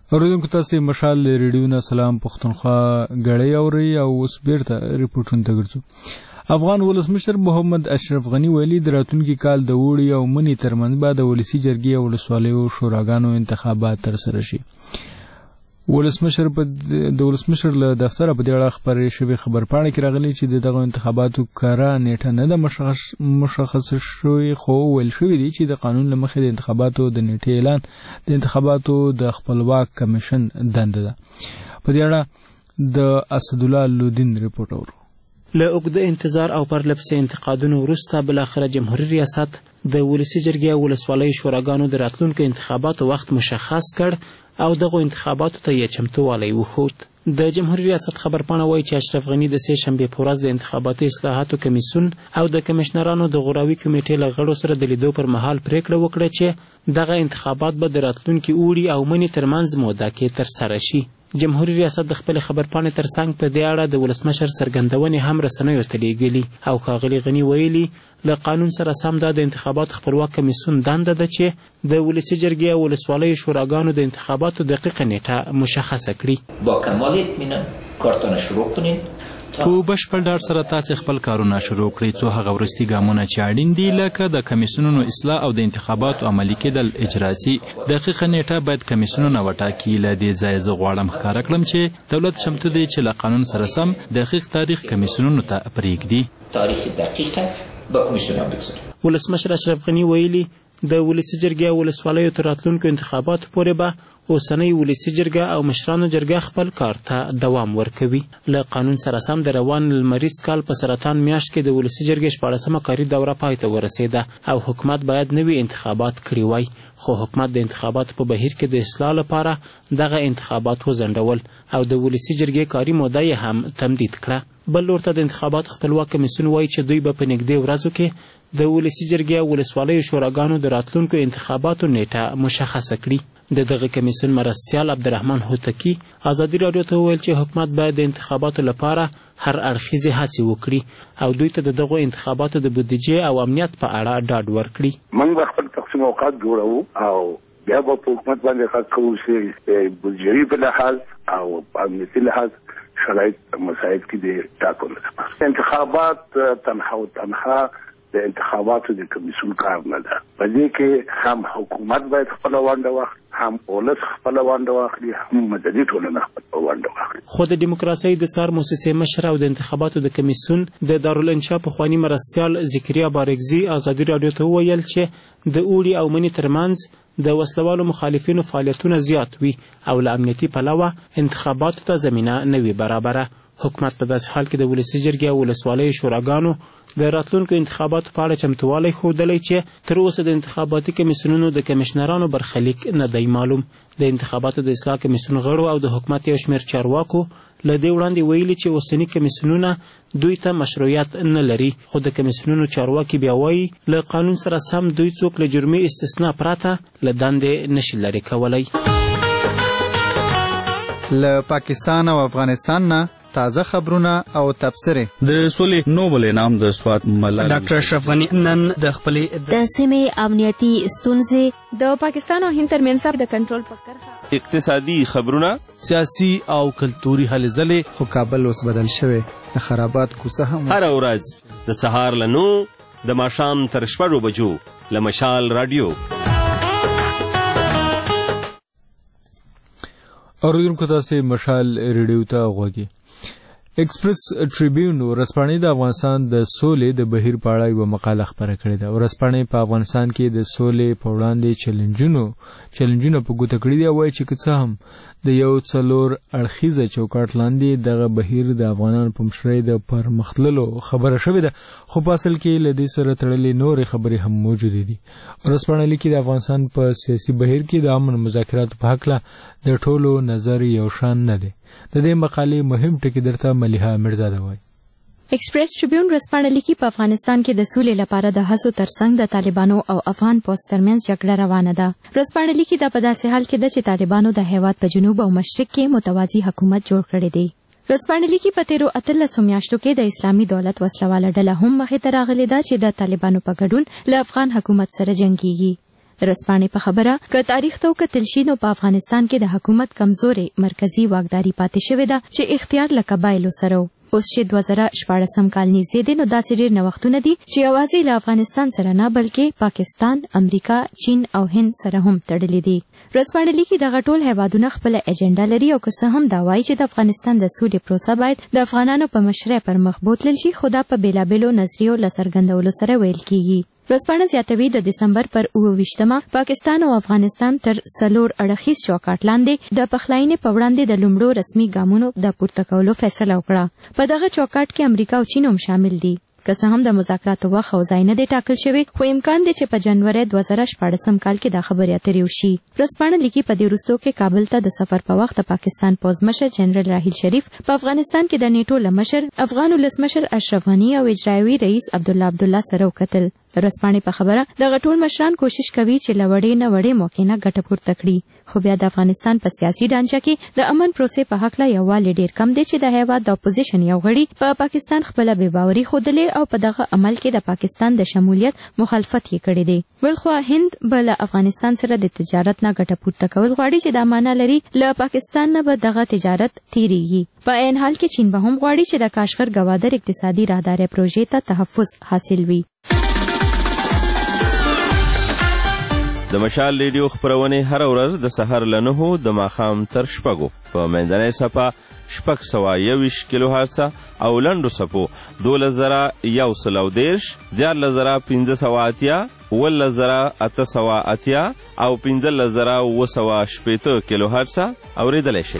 Speaker 1: اوریدونکو تاسو مشال ریډیو نه سلام پښتونخوا غړی اوري او اوس بیرته ریپورتونه ته ګرځو. افغان ولسمشر محمد اشرف غنی ویلي د راتلونکي کال د اوړي او مني ترمنځ به د ولسی جرګې او ولسوالیو شوراګانو انتخابات ترسره شي. ولسمشر په د ولسمشر له دفتر په دې اړه خبرې شوې خبرپاڼه کې راغلي چې دغه انتخاباتو کارا نیټه نه د مشخص مشخص شوی خو ول شوې دي چې د قانون لمخې د انتخاباتو د نیټې اعلان د انتخاباتو د خپلواک کمیشن دنده ده. په دې اړه د اسد الله لودین ریپورت اورو.
Speaker 6: له اوږده انتظار او پرلپسې انتقادونو وروسته بلاخره جمهوریت ریاست د ولسی جرګې او ولسوالیو شوراګانو د راتلونکو انتخاباتو وخت مشخص کړ او دغه انتخاباتو ته یې چمتووالی وښود. د جمهوریت ریاست خبرپاڼه وایي چې اشرف غني د سې شنبې په ورځ د انتخاباتي اصلاحاتو کمیسیون او د کمشنرانو د غوراوي کمیټې له غړو سره د لیدو پر مهال پریکړه وکړه چې دغه انتخابات به د راتلونکي اوړي او مني ترمنځ موده کې ترسره شي. جمهوریت ریاست د خپل خبرپاڼې ترڅنګ په دې اړه د ولسمشر څرګندونې هم رسنیو ته لیږلي او ښاغلي غني ویلي له قانون سره سم دا د انتخابات خپلواک کمیسیون دنده ده چې د ولسی جرګې او ولسوالیو شوراګانو د انتخاباتو دقیقه نیټه مشخصه کړي.
Speaker 8: با کمال اطمینان کارتونه شروع کنین.
Speaker 9: په بشپړ ډاډ سره تاسو خپل کارونه شروع کړئ څو هغه وروستي ګامونه چې اړین دي لکه د کمیسیونونو اصلاح او د انتخاباتو عملي کېدل اجراسي دقیقه نیټه باید کمیسیونونه وټاکي. له دې ځایه زه غواړم ښکاره کړم چې دولت چمتو دی چې له قانون سره سم دقیق تاریخ کمیسیونونو ته پرېږدي.
Speaker 8: تاریخ دقیقه به کمیسیونونه بګذاري.
Speaker 6: ولسمشر اشرف غني ویلي د ولسی جرګې او ولسوالیو تر راتلونکو انتخاباتو پورې به اوسنۍ ولسی جرګه او مشرانو جرګه خپل کار ته دوام ورکوي. له قانون سره سم د روان لمریز کال په سرطان میاشت کې د ولسی جرګې شپاړسمه کاري دوره پای ته ورسېده او حکومت باید نوي انتخابات کړي وای، خو حکومت د انتخاباتو په بهیر کې د اصلاح لپاره دغه انتخابات وځنډول او د ولسی جرګې کاري موده یې هم تمدید کړه. بل لور ته د انتخاباتو خپلواک کمیسیون وایي چې دوی به په نږدې ورځو کې د ولسی جرګې او ولسوالیو شوراګانو د راتلونکو انتخاباتو نیټه مشخصه کړي. د دغه کمیسیون مرستیال عبدالرحمن هوتکی ازادي راډیو ته وویل چې حکومت باید د انتخاباتو لپاره هر اړخیزې هڅې وکړي او دوی ته د دغو انتخاباتو د بودیجې او امنیت په اړه ډاډ ورکړي.
Speaker 14: موږ به خپل تقسیم اوقات جوړوو او بیا به په حکومت باندې خاص کوو چې بودیجوي په لحاظ او په امنیتي لحاظ شرایط مساعد کې د ټاکلو لپاره انتخابات تنها او تنها د انتخاباتو د کمیسیون کار نه ده. په دې کې هم حکومت باید خپل ونډه واخلي، هم ولس خپل ونډه واخلي، هم مدني ټولنه خپل ونډه واخلي.
Speaker 6: خو د دیموکراسۍ د څار موسسې مشر او د انتخاباتو د کمیسیون د دارالانشا پخواني مرستیال ذکریا بارګزي ازادي راډیو ته وویل چې د اوړي او مني ترمنځ د وسلوالو مخالفینو فعالیتونه زیات وي او له امنیتي پلوه انتخاباتو ته زمینه نه وي برابره. حکومت په داسې حال کې د ولسی جرګې او ولسوالیو شوراګانو د راتلونکو انتخاباتو په اړه چمتووالی ښودلی چې تر اوسه د انتخاباتي کمیسیونونو د کمیشنرانو برخلیک نه دی معلوم. د انتخاباتو د اصلاح کمیسیون غړو او د حکومت یو شمېر چارواکو له دې وړاندې ویلي چې اوسني کمیسیونونه دوی ته مشروعیت نه لري، خو د کمیسیونونو چارواکي بیا وایي له قانون سره سم دوی څوک له جرمي استثنا پرته له دندې نشي لرې کولی.
Speaker 10: له پاکستان او افغانستان نه تازه خبرونه او تبصرې.
Speaker 13: د سولې نوبل انعام د سوات ملالۍ
Speaker 2: ډاکټر اشرف غني نن د خپلې
Speaker 19: د سیمې امنیتي ستونزې
Speaker 4: د پاکستان او هند ترمنځ د کنټرول په کرښه
Speaker 27: اقتصادي خبرونه
Speaker 9: سیاسي او کلتوري هلې ځلې.
Speaker 10: خو کابل اوس بدل شوی د خرابات کوڅه هم
Speaker 27: هر ورځ د سهار له نو د ماښام تر شپږو بجو له مشال راډیو.
Speaker 1: اوریدونکو تاسو مشال ریډیو ته غوږی. ایکسپریس ټریبیون ورځپاڼې د افغانستان د سولې د بهیر په اړه یوه مقاله خپره کړې ده. ورځپاڼې په افغانستان کې د سولې په وړاندې چیلنجونو چیلنجونه په ګوته کړي دي. وایي چې که څه هم د یو څلور اړخیزه چوکاټ لاندې دغه بهیر د افغانانو په مشرۍ د پرمختللو خبره شوې ده، خو په اصل کې له دې سره تړلې نورې خبرې هم موجودې دي. ورځپاڼه لیکي د افغانستان په سیاسي بهیر کې د امن مذاکراتو په هکله د ټولو نظر یو شان نه دی. د دې مقالې مهم ټکي درته ملیحه میرزاده وایي.
Speaker 4: ایکسپریس ټریبیون ورځپاڼه لیکي په افغانستان کې د سولې لپاره د هڅو ترڅنګ د طالبانو او افغان پوسټ ترمنځ جګړه روانه ده. ورځپاڼه لیکي دا په داسې حال کې ده چې طالبانو د هېواد په جنوب او مشرق کې متوازي حکومت جوړ کړی دی. ورځپاڼه لیکي په تیرو اتلسو میاشتو کې د اسلامي دولت وسلواله ډله هم مخې ته راغلې ده چې د طالبانو په ګډون له افغان حکومت سره جنګیږي.
Speaker 7: رسپانې په خبره که تاریخ ته وکتل شي نو په افغانستان کې د حکومت کمزورې مرکزی واکداري پاتې شوې ده چې اختیار له قبایلو سره اوس چې دوه زره شپاړسم کال نږدې دی نو داسې ډېر نوښتونه دي چې یوازې له افغانستان سره نه بلکې پاکستان، امریکا، چین او هند سره هم تړلي دي. ورځپاڼه لیکي دغه ټول هیوادونه خپله ایجنډا لري او که څه هم دا وایي چې د افغانستان د سولې پروسه باید د افغانانو په مشرۍ پر مخ بوتلل شي خو دا په بېلابېلو نظریو له څرګندولو سره ویل کیږي. ورځپاڼه زیاتوي د دسمبر پر اووه ویشتمه پاکستان او افغانستان تر څلور اړخیز چوکاټ لاندې د پخلاینې په وړاندې د لومړو رسمي ګامونو د پورته کولو فیصله وکړه. په دغه چوکاټ کې امریکا او چین هم شامل دي. که څه هم د مذاکراتو وخت او ځای نه دی ټاکل شوی خو امکان دی چې په جنوري دوه زره شپاړسم کال کې دا خبرې اترې وشي. ورځپاڼه لیکي په دې وروستو کې کابل ته د سفر په وخت د پاکستان پوځ مشر جنرال راحیل شریف په افغانستان کې د نیټو له مشر افغان ولسمشر اشرف غني او اجرایوي رئیس عبدالله عبدالله سره وکتل. رسپانې په خبره دغه ټول مشران کوشش کوي چې له وړې نه وړې موقع نه ګټه پورته کړي خو بیا د افغانستان په سیاسي ډانچه کې د امن پروسې په هکله یووالی ډېر کم دی چې د هیواد د اپوزیشن یو غړي په پاکستان خپله بېباوري ښودلې او په دغه عمل کې د پاکستان د شمولیت مخالفت یې کړی دی. بلخوا هند به له افغانستان سره د تجارت نه ګټه پورته کول غواړي چې دا معنا لري له پاکستان نه به دغه تجارت تیریږي. په عین حال کې چین به هم غواړي چې د کاشغر ګوادر اقتصادي راهدارۍ پروژې ته تحفظ حاصل وي.
Speaker 11: د مشال ریډیو خپرونې هره ورځ د سهار له نهو د ماښام تر شپږو په منځنۍ څپه شپږ سوه یوویشت کیلو هرڅه او لنډو څپو دولس زره یو سل او دېرش دیارلس زره پنځه سوه اتیا اوولس زره اته سوه اتیا او پنځلس زره اووه سوه شپېته کیلو هرڅه اورېدلی شئ.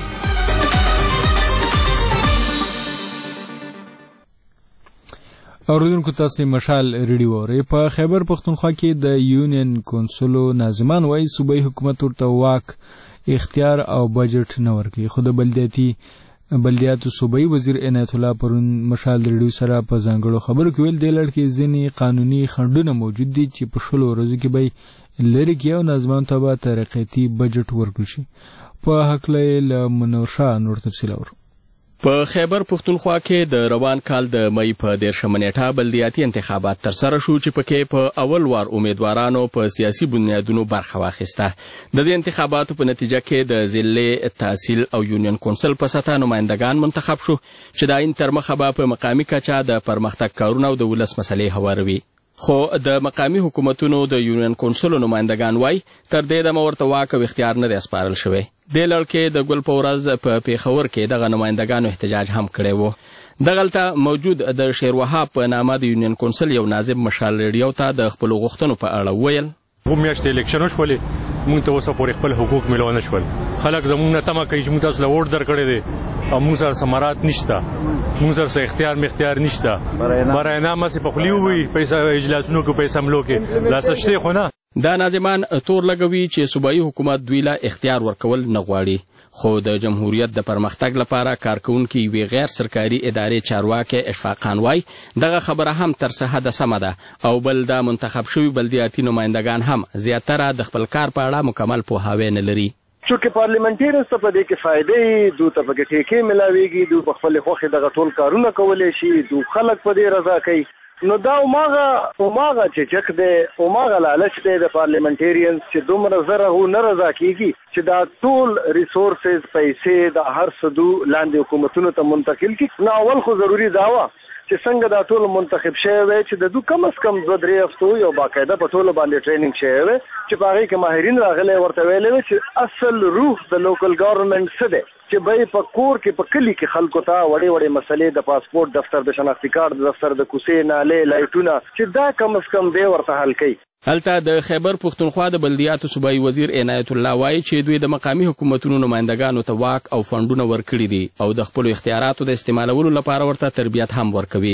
Speaker 1: اوریدونکو تاسو مشال ریډیو اورئ. په خیبر پښتونخوا کې د یونین کونسلو ناظمان وایي صوبایي حکومت ورته واک اختیار او بجټ نه ورکوي خو د بلدیاتي بلدیاتو صوبایي وزیر عنایت الله پرون مشال ریډیو سره په ځانګړو خبرو کې ویل دې لړ کې ځینې قانوني خنډونه موجود دي چې په شلو ورځو کې به یې لرې کړي او ناظمانو ته به ترقیتي بجټ ورکړل شي. په هکله یې له منور شاه نور تفصیل اورو.
Speaker 27: په خیبر پښتونخوا کې د روان کال د مئی په دېرشمه نیټه بلدیاتي انتخابات ترسره شو چې پکې په اول وار امیدوارانو په سیاسي بنیادونو برخه واخیسته. د دې انتخاباتو په نتیجه کې د ضلع تحصیل او یونین کونسل په سطحه نمایندګان منتخب شو چې د عین تر مخه به په مقامي کچه د پرمختګ کارونه او د ولس مسلې هواروي. خو د مقامي حکومتونو د یونین کونسلو نمایندګان وایي تر دې دمه ورته واک او اختیار نه دی سپارل شوی. دې لړ کې د ګل په ورځ په پیښور کې دغه نمایندګانو احتجاج هم کړی و. دغلته موجود د شیروهاب په نامه د یونین کونسل یو ناظم مشال ریډیو ته د خپلو غوښتنو په اړه وویل
Speaker 15: اووه میاشتې الیکشن وشولې موږ ته اوسه پورې خپل حقوق میلو نه شول. خلک زموږ نه تمه کوي چې موږ تاسو له ووټ درکړی دی او موږ سره ثمرات نشته موږ سره اختیار مختیار نشته براینا ماسې په خولي ووایي پیسه اجلاسونو کې پیسه ملو کې لاسه شته خو نه.
Speaker 27: دا ناظمان تور لګوي چې صوبایي حکومت دوی له اختیار ورکول نه غواړي خو د جمهوریت د پرمختګ لپاره کارکونکي یوې غیر سرکاري ادارې چارواکي اشفاق خان وایي دغه خبره هم تر څه حده سمه ده او بل د منتخب شوي بلدیاتي نمایندګان هم زیاتره د خپل کار په اړه مکمل پوهاوی نه لري.
Speaker 16: چونکې پارلیمنټریانز ته په دې کې فایدې دوی ته پکې ټیکې ملاویږي دوی په خپلې خوښې دغه ټول کارونه کولی شي دوی خلک په دې رضا کوي. نو دا اوماغه اوماغه چې چک دی اوماغه لالچ دی د پارلیمنټریانز چې دومره زره هو نه رضا کیږي چې دا ټول ریسورسز پیسې د هر څه دو لاندې حکومتونو ته منتقل کړي. نو اول خو ضروري دا وه چې څنګه دا ټول منتخب شوی وی چې د دو کم از کم دوه درې هفتو یو باقاعده په ټولو باندې ټریننګ شوی وی چې په هغې کې ماهرین راغلی ورته ویلی وی چې اصل روح د لوکل ګورنمنټ څه دی چې به په کور کې په کلي کې خلکو ته وړې وړې مسلې د پاسپورت دفتر د شناختي کارت دفتر د کوڅې نالې لایټونه چې دا کم از کم دی ورته حل کوي.
Speaker 27: هلته د خیبر پښتونخوا د بلدیاتو صوبایي وزیر عنایت الله وایي چې دوی د مقامي حکومتونو نمایندګانو ته واک او فنډونه ورکړي دي او د خپلو اختیاراتو د استعمالولو لپاره ورته تربیت هم ورکوي.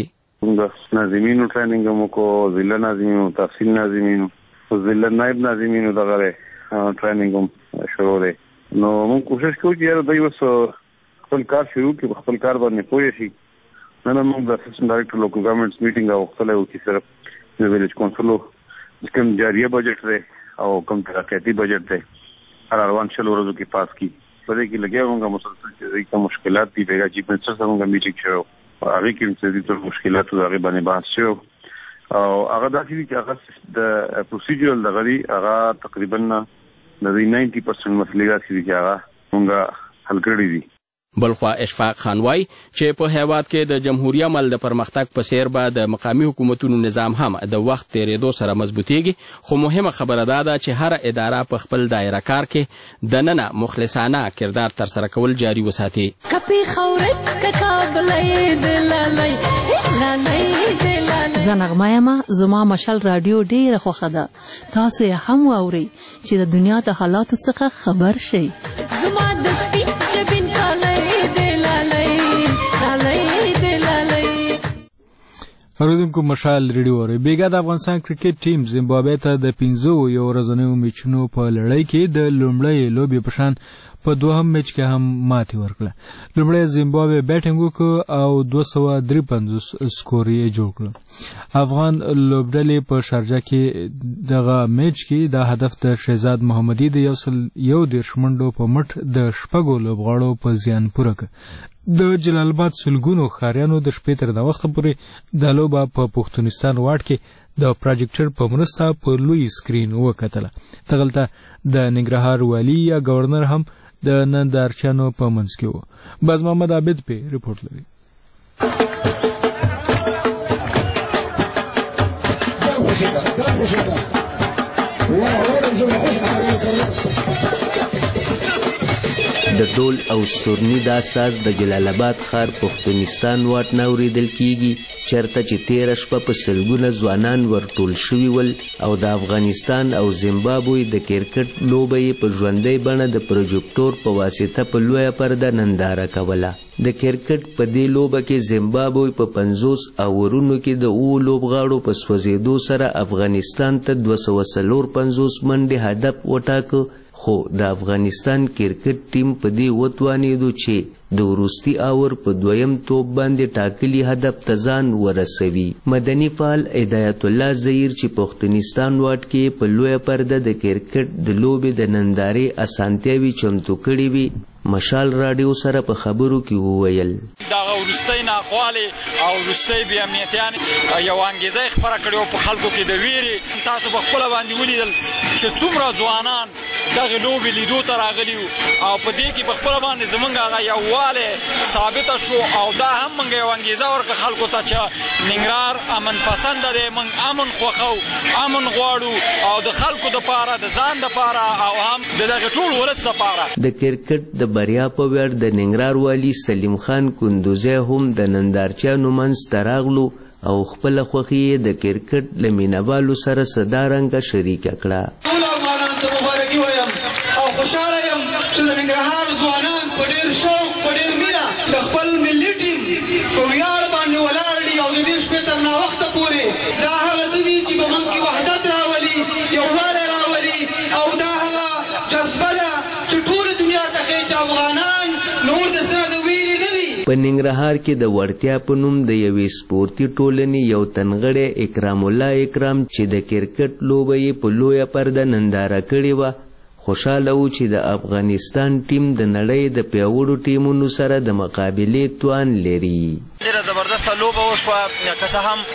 Speaker 17: د ناظمینو ټریننګ هم وکړو ضلع ناظمینو تحصیل ناظمینو ضلع نایب ناظمینو دغه ټریننګ هم شروع دی. نو موږ کوشش کوو چې یاره دوی اوس خپل کار شروع کړي په خپل کار باندې پوه شي. نن موږ د اسسټنټ ډایرکټر لوکل ګورنمنټس میټینګ غوښتلی و چې صرف د ویلیج کونسلو کوم جاریه بجټ دی او کوم ترقیاتي بجټ دی هر روان شل ورځو کې پاس کړي. په دې کې لګیا موږ مسلسل چې کوم مشکلات دي بیګا چیف منسټر سره موږ میټینګ شوی هغې کې چې دې ټول مشکلاتو د هغې باندې بحث شوی او هغه داسې دي چې هغه د پروسیجرل دغه دي هغه تقریبا د نوي پرسنټ مسلې داسې دي چې هغه موږ حل کړي دي.
Speaker 27: بلخوا اشفاق خان وای چې په هیواد کې د جمهوریت عمل د پرمختګ په څیر به د مقامي حکومتونو نظام هم د وخت تیریدو سره مضبوطیږي، خو مهمه خبره دا ده چې هر اداره په خپل دایره کار کې دننه مخلصانه کردار ترسره کول جاري وساتي.
Speaker 18: زه نغمه یم، زما مشال رادیو ډیره خوښه ده، تاسو یې هم واورئ چې د دنیا د حالاتو څخه خبر شئ. زما د سپین جبین کالی دی لالی لالی دی لالی.
Speaker 1: اوریدونکو مشال ریډیو اورئ. بیګا د افغانستان کرکټ ټیم زیمبابوې ته د پنځو یو ورځنیو میچونو په لړۍ کې د لومړۍ لوبې په شان په دوهم میچ کې هم ماتې ورکړه. لومړی زیمبابوې بیټینګ وکړ او دوه سوه درې پنځوس سکور یې جوړ کړ. افغان لوبډلې په شارجه کې دغه میچ کې دا هدف د شهزاد محمدي د یو سل یو دېرش منډو په مټ د شپږو لوبغاړو په زیان پوره کړ. د جلال آباد سلګونو ښاریانو د شپې تر ناوخته پورې دا لوبه په پښتونستان واټ کې د پروجیکټر په مرسته په لوی سکرین وکتله. دغلته د ننګرهار والي یا گورنر هم د نندارچیانو په منځ کې و. باز محمد عابد په رپورټ لري.
Speaker 20: د ډول او سورني دا ساز د جلال آباد ښار پښتونستان واټ نه اورېدل کیږي، چرته چې تیره شپه په سلګونه ځوانان ورټول شوي ول او د افغانستان او زیمبابوې د کرکټ لوبه یې په ژوندۍ بڼه د پروجیکټور په واسطه په لویه پرده ننداره کوله. د کرکټ په دې لوبه کې زیمبابوې په پنځوس اورونو کې د اوو لوبغاړو په سوځېدو سره افغانستان ته دوه سوه څلور پنځوس منډې هدف وټاکه، خو د افغانستان کرکټ ټیم په دې وتوانېدو چې د وروستي اور په دویم توپ باندې ټاکلي هدف ته ځان ورسوي. مدني فعال هدایت الله زهیر چې پښتونستان واټ کې په لویه پرده د کرکټ د لوبې د نندارې اسانتیاوې چمتو کړې وي، مشال راډیو سره په خبرو کې وویل
Speaker 21: دغه وروستۍ ناخوالې او وروستۍ بې امنیتیان یو انګیزه خپره کړې وه په خلکو کې د ویرې. تاسو په خپله باندې ولیدل چې څومره ځوانان دغې لوبې لیدو ته راغلي وو او په دې کې په خپله باندې زموږ هغه یووالی ثابته شو او دا هم موږ یو انګیزه ورکړه خلکو ته چې ننګرهار امن پسنده دی، موږ امن خوښو، امن غواړو او د خلکو دپاره د ځان دپاره او هم د دغې ټول ولس دپاره.
Speaker 20: د کرکټ د بریا په ویاړ د ننګرهار والي سلیم خان کندوزی هم د نندارچیانو منځ ته راغلو او خپله خوښي یې د کرکټ له مینهوالو سره صدارنګه شریکه کړه.
Speaker 22: ټول افغانانو ته مبارکي وایم او خوشحاله یم چې د ننګرهار ځوانان په ډېر شوق په ډېر مینه د خپل ملي ټیم په ویاړ باندې ولاړ دي او د دې شپې تر ناوخته پورې دا هغه څه دي چې په موږ کې وحدت راولي، یووالی راولي او دا هغه جذبه ده چې ټوله دنیا ته ښیي چې افغانان نور د سره د ویرې نه دي.
Speaker 20: په ننګرهار کې د وړتیا په نوم د یوې سپورتي ټولنې یو تنغړی اکرام الله اکرام چې د کرکټ لوبه یې په لویه پرده ننداره کړې وه خوشحاله و چې د افغانستان ټیم د نړۍ د پیاوړو ټیمونو سره د مقابلې توان لري.
Speaker 21: ډېره زبردسته لوبه وشوه، که څه هم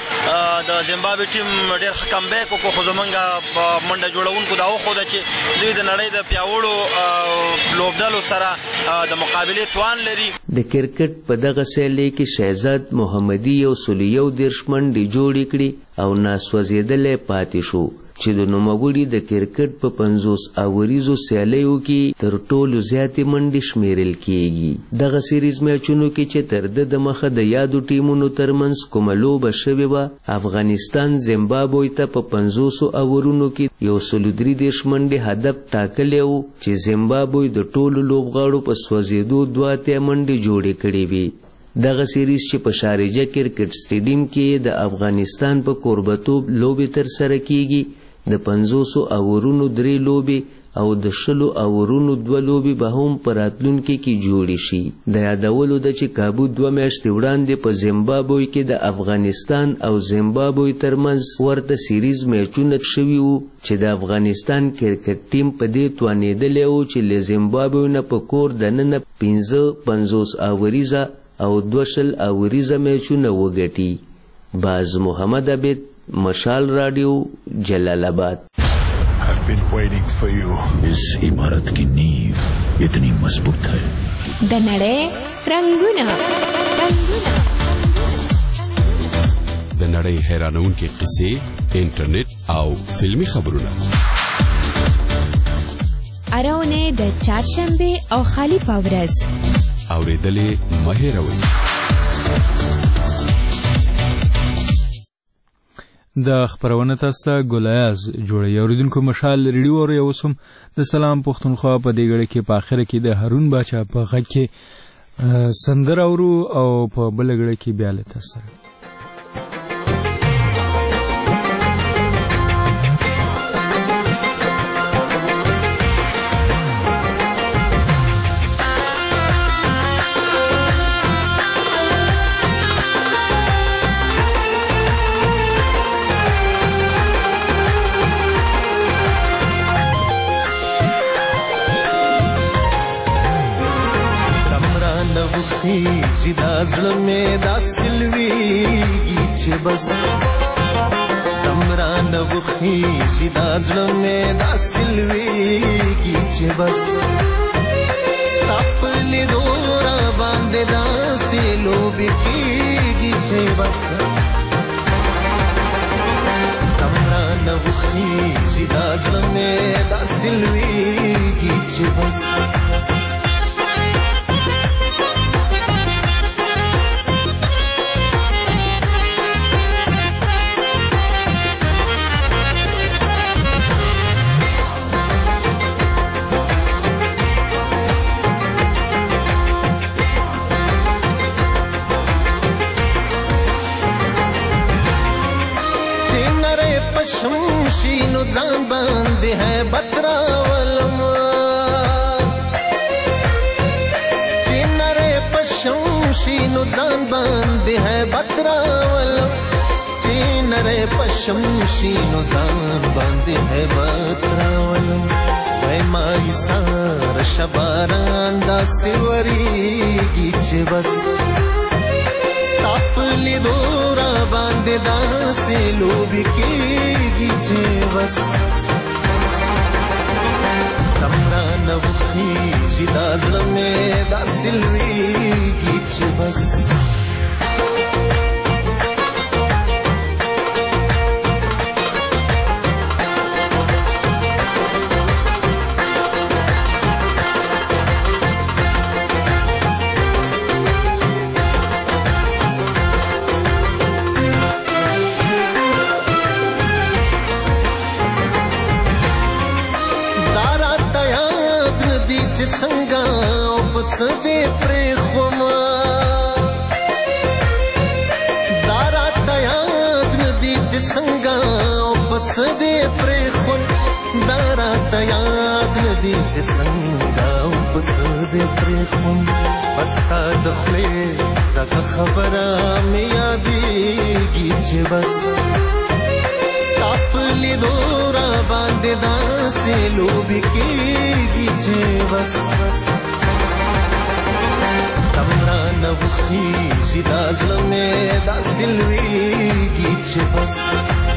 Speaker 21: د زیمبابوې ټیم ډېر ښه کمبیک وکړو خو زموږ په منډه جوړونکو دا وښوده چې دوی د نړۍ د پیاوړو لوبډلو سره د مقابلې توان لري.
Speaker 20: د کرکټ په دغه سیالۍ کې شهزاد محمدي یو سل یو دېرش منډې جوړې کړې او ناسوځېدلی پاتې شو چې د نوموړي د کرکټ په پنځوس اوریزو سیالیو کې تر ټولو زیاتې منډې شمیرل کیږي. دغه سیریز میچونو کې چې تر ده د مخه د یادو ټیمونو ترمنځ کومه لوبه شوې وه، افغانستان زیمبابوې ته په پنځوسو اورونو کې یو سل درې دېرش منډې هدف ټاکلی و چې زیمبابوې د ټولو لوبغاړو په سوځېدو دوه اتیا منډې جوړې کړې وې. دغه سیریز چې په شارجه کرکټ سټیډیم کې د افغانستان په کوربتوب لوبې ترسره کیږي، د پنځوسو اورونو درې لوبې او د شلو اورونو دوه لوبې به هم په راتلونکي کې جوړې شي. د یادولو ده چې کابو دوه میاشتې وړاندې په زیمبابوې کې د افغانستان او زیمبابوې ترمنځ ورته سیریز میچونه شوي وو چې د افغانستان کرکټ ټیم په دې توانېدلی و چې له زیمبابوې نه په کور دننه پنځه پنځوس اوریزه او دوه شل اوریزه میچونه وګټي. باز محمد عبید، مشال رادیو جلال آباد.
Speaker 3: I've been waiting for you.
Speaker 5: इस इमारत की नींव इतनी मजबूत है.
Speaker 4: د نړۍ رنگونه
Speaker 12: د نړۍ حیرانونکې قصې، انټرنیټ او فلمی خبرونه.
Speaker 4: اراونه د چهارشنبه او خالی پاورز
Speaker 12: اوریدلې مه هېروئ.
Speaker 1: د خبرونه تاسو ته ګولیاز جوړي اوریدونکو مشال ریډیو اور یو سم د سلام پښتونخوا په دې غړي کې په اخر کې د هارون باچا په غږ کې سندر اورو او په بل غړي کې بیا له تاسو
Speaker 23: خیږي دا زړه مې داسې لویږي چې بس دمرا نه وخیږي دا زړه مې داسې لویږي چې بس ستا په لیدو را باندې داسې لوبې کېږي چې بس دمرا نه وخیږي دا زړه مې داسې لویږي چې بس شمشینو ځان باندې ہے بتراولم چې نره پشمشینو ځان باندې ہے بتراولم چې نره پشمشینو ځان باندې ہے بتراولم وای مای سار شباران دا سیوریږي چې بس تاپلی دورا باندې داسې لوبې کېږي چې بس تمرا نه وخیږي دا زړه مې داسې لویږي چې بس چې څنګه او په څه دې پرېښوم بس ستا د خولې دغه خبره مې یادېږي چې بس ستا په لیدو را باندې داسې لوبې کېږي چې بس تم رانه وخیږي دا زړه مې داسې لویږي چې بس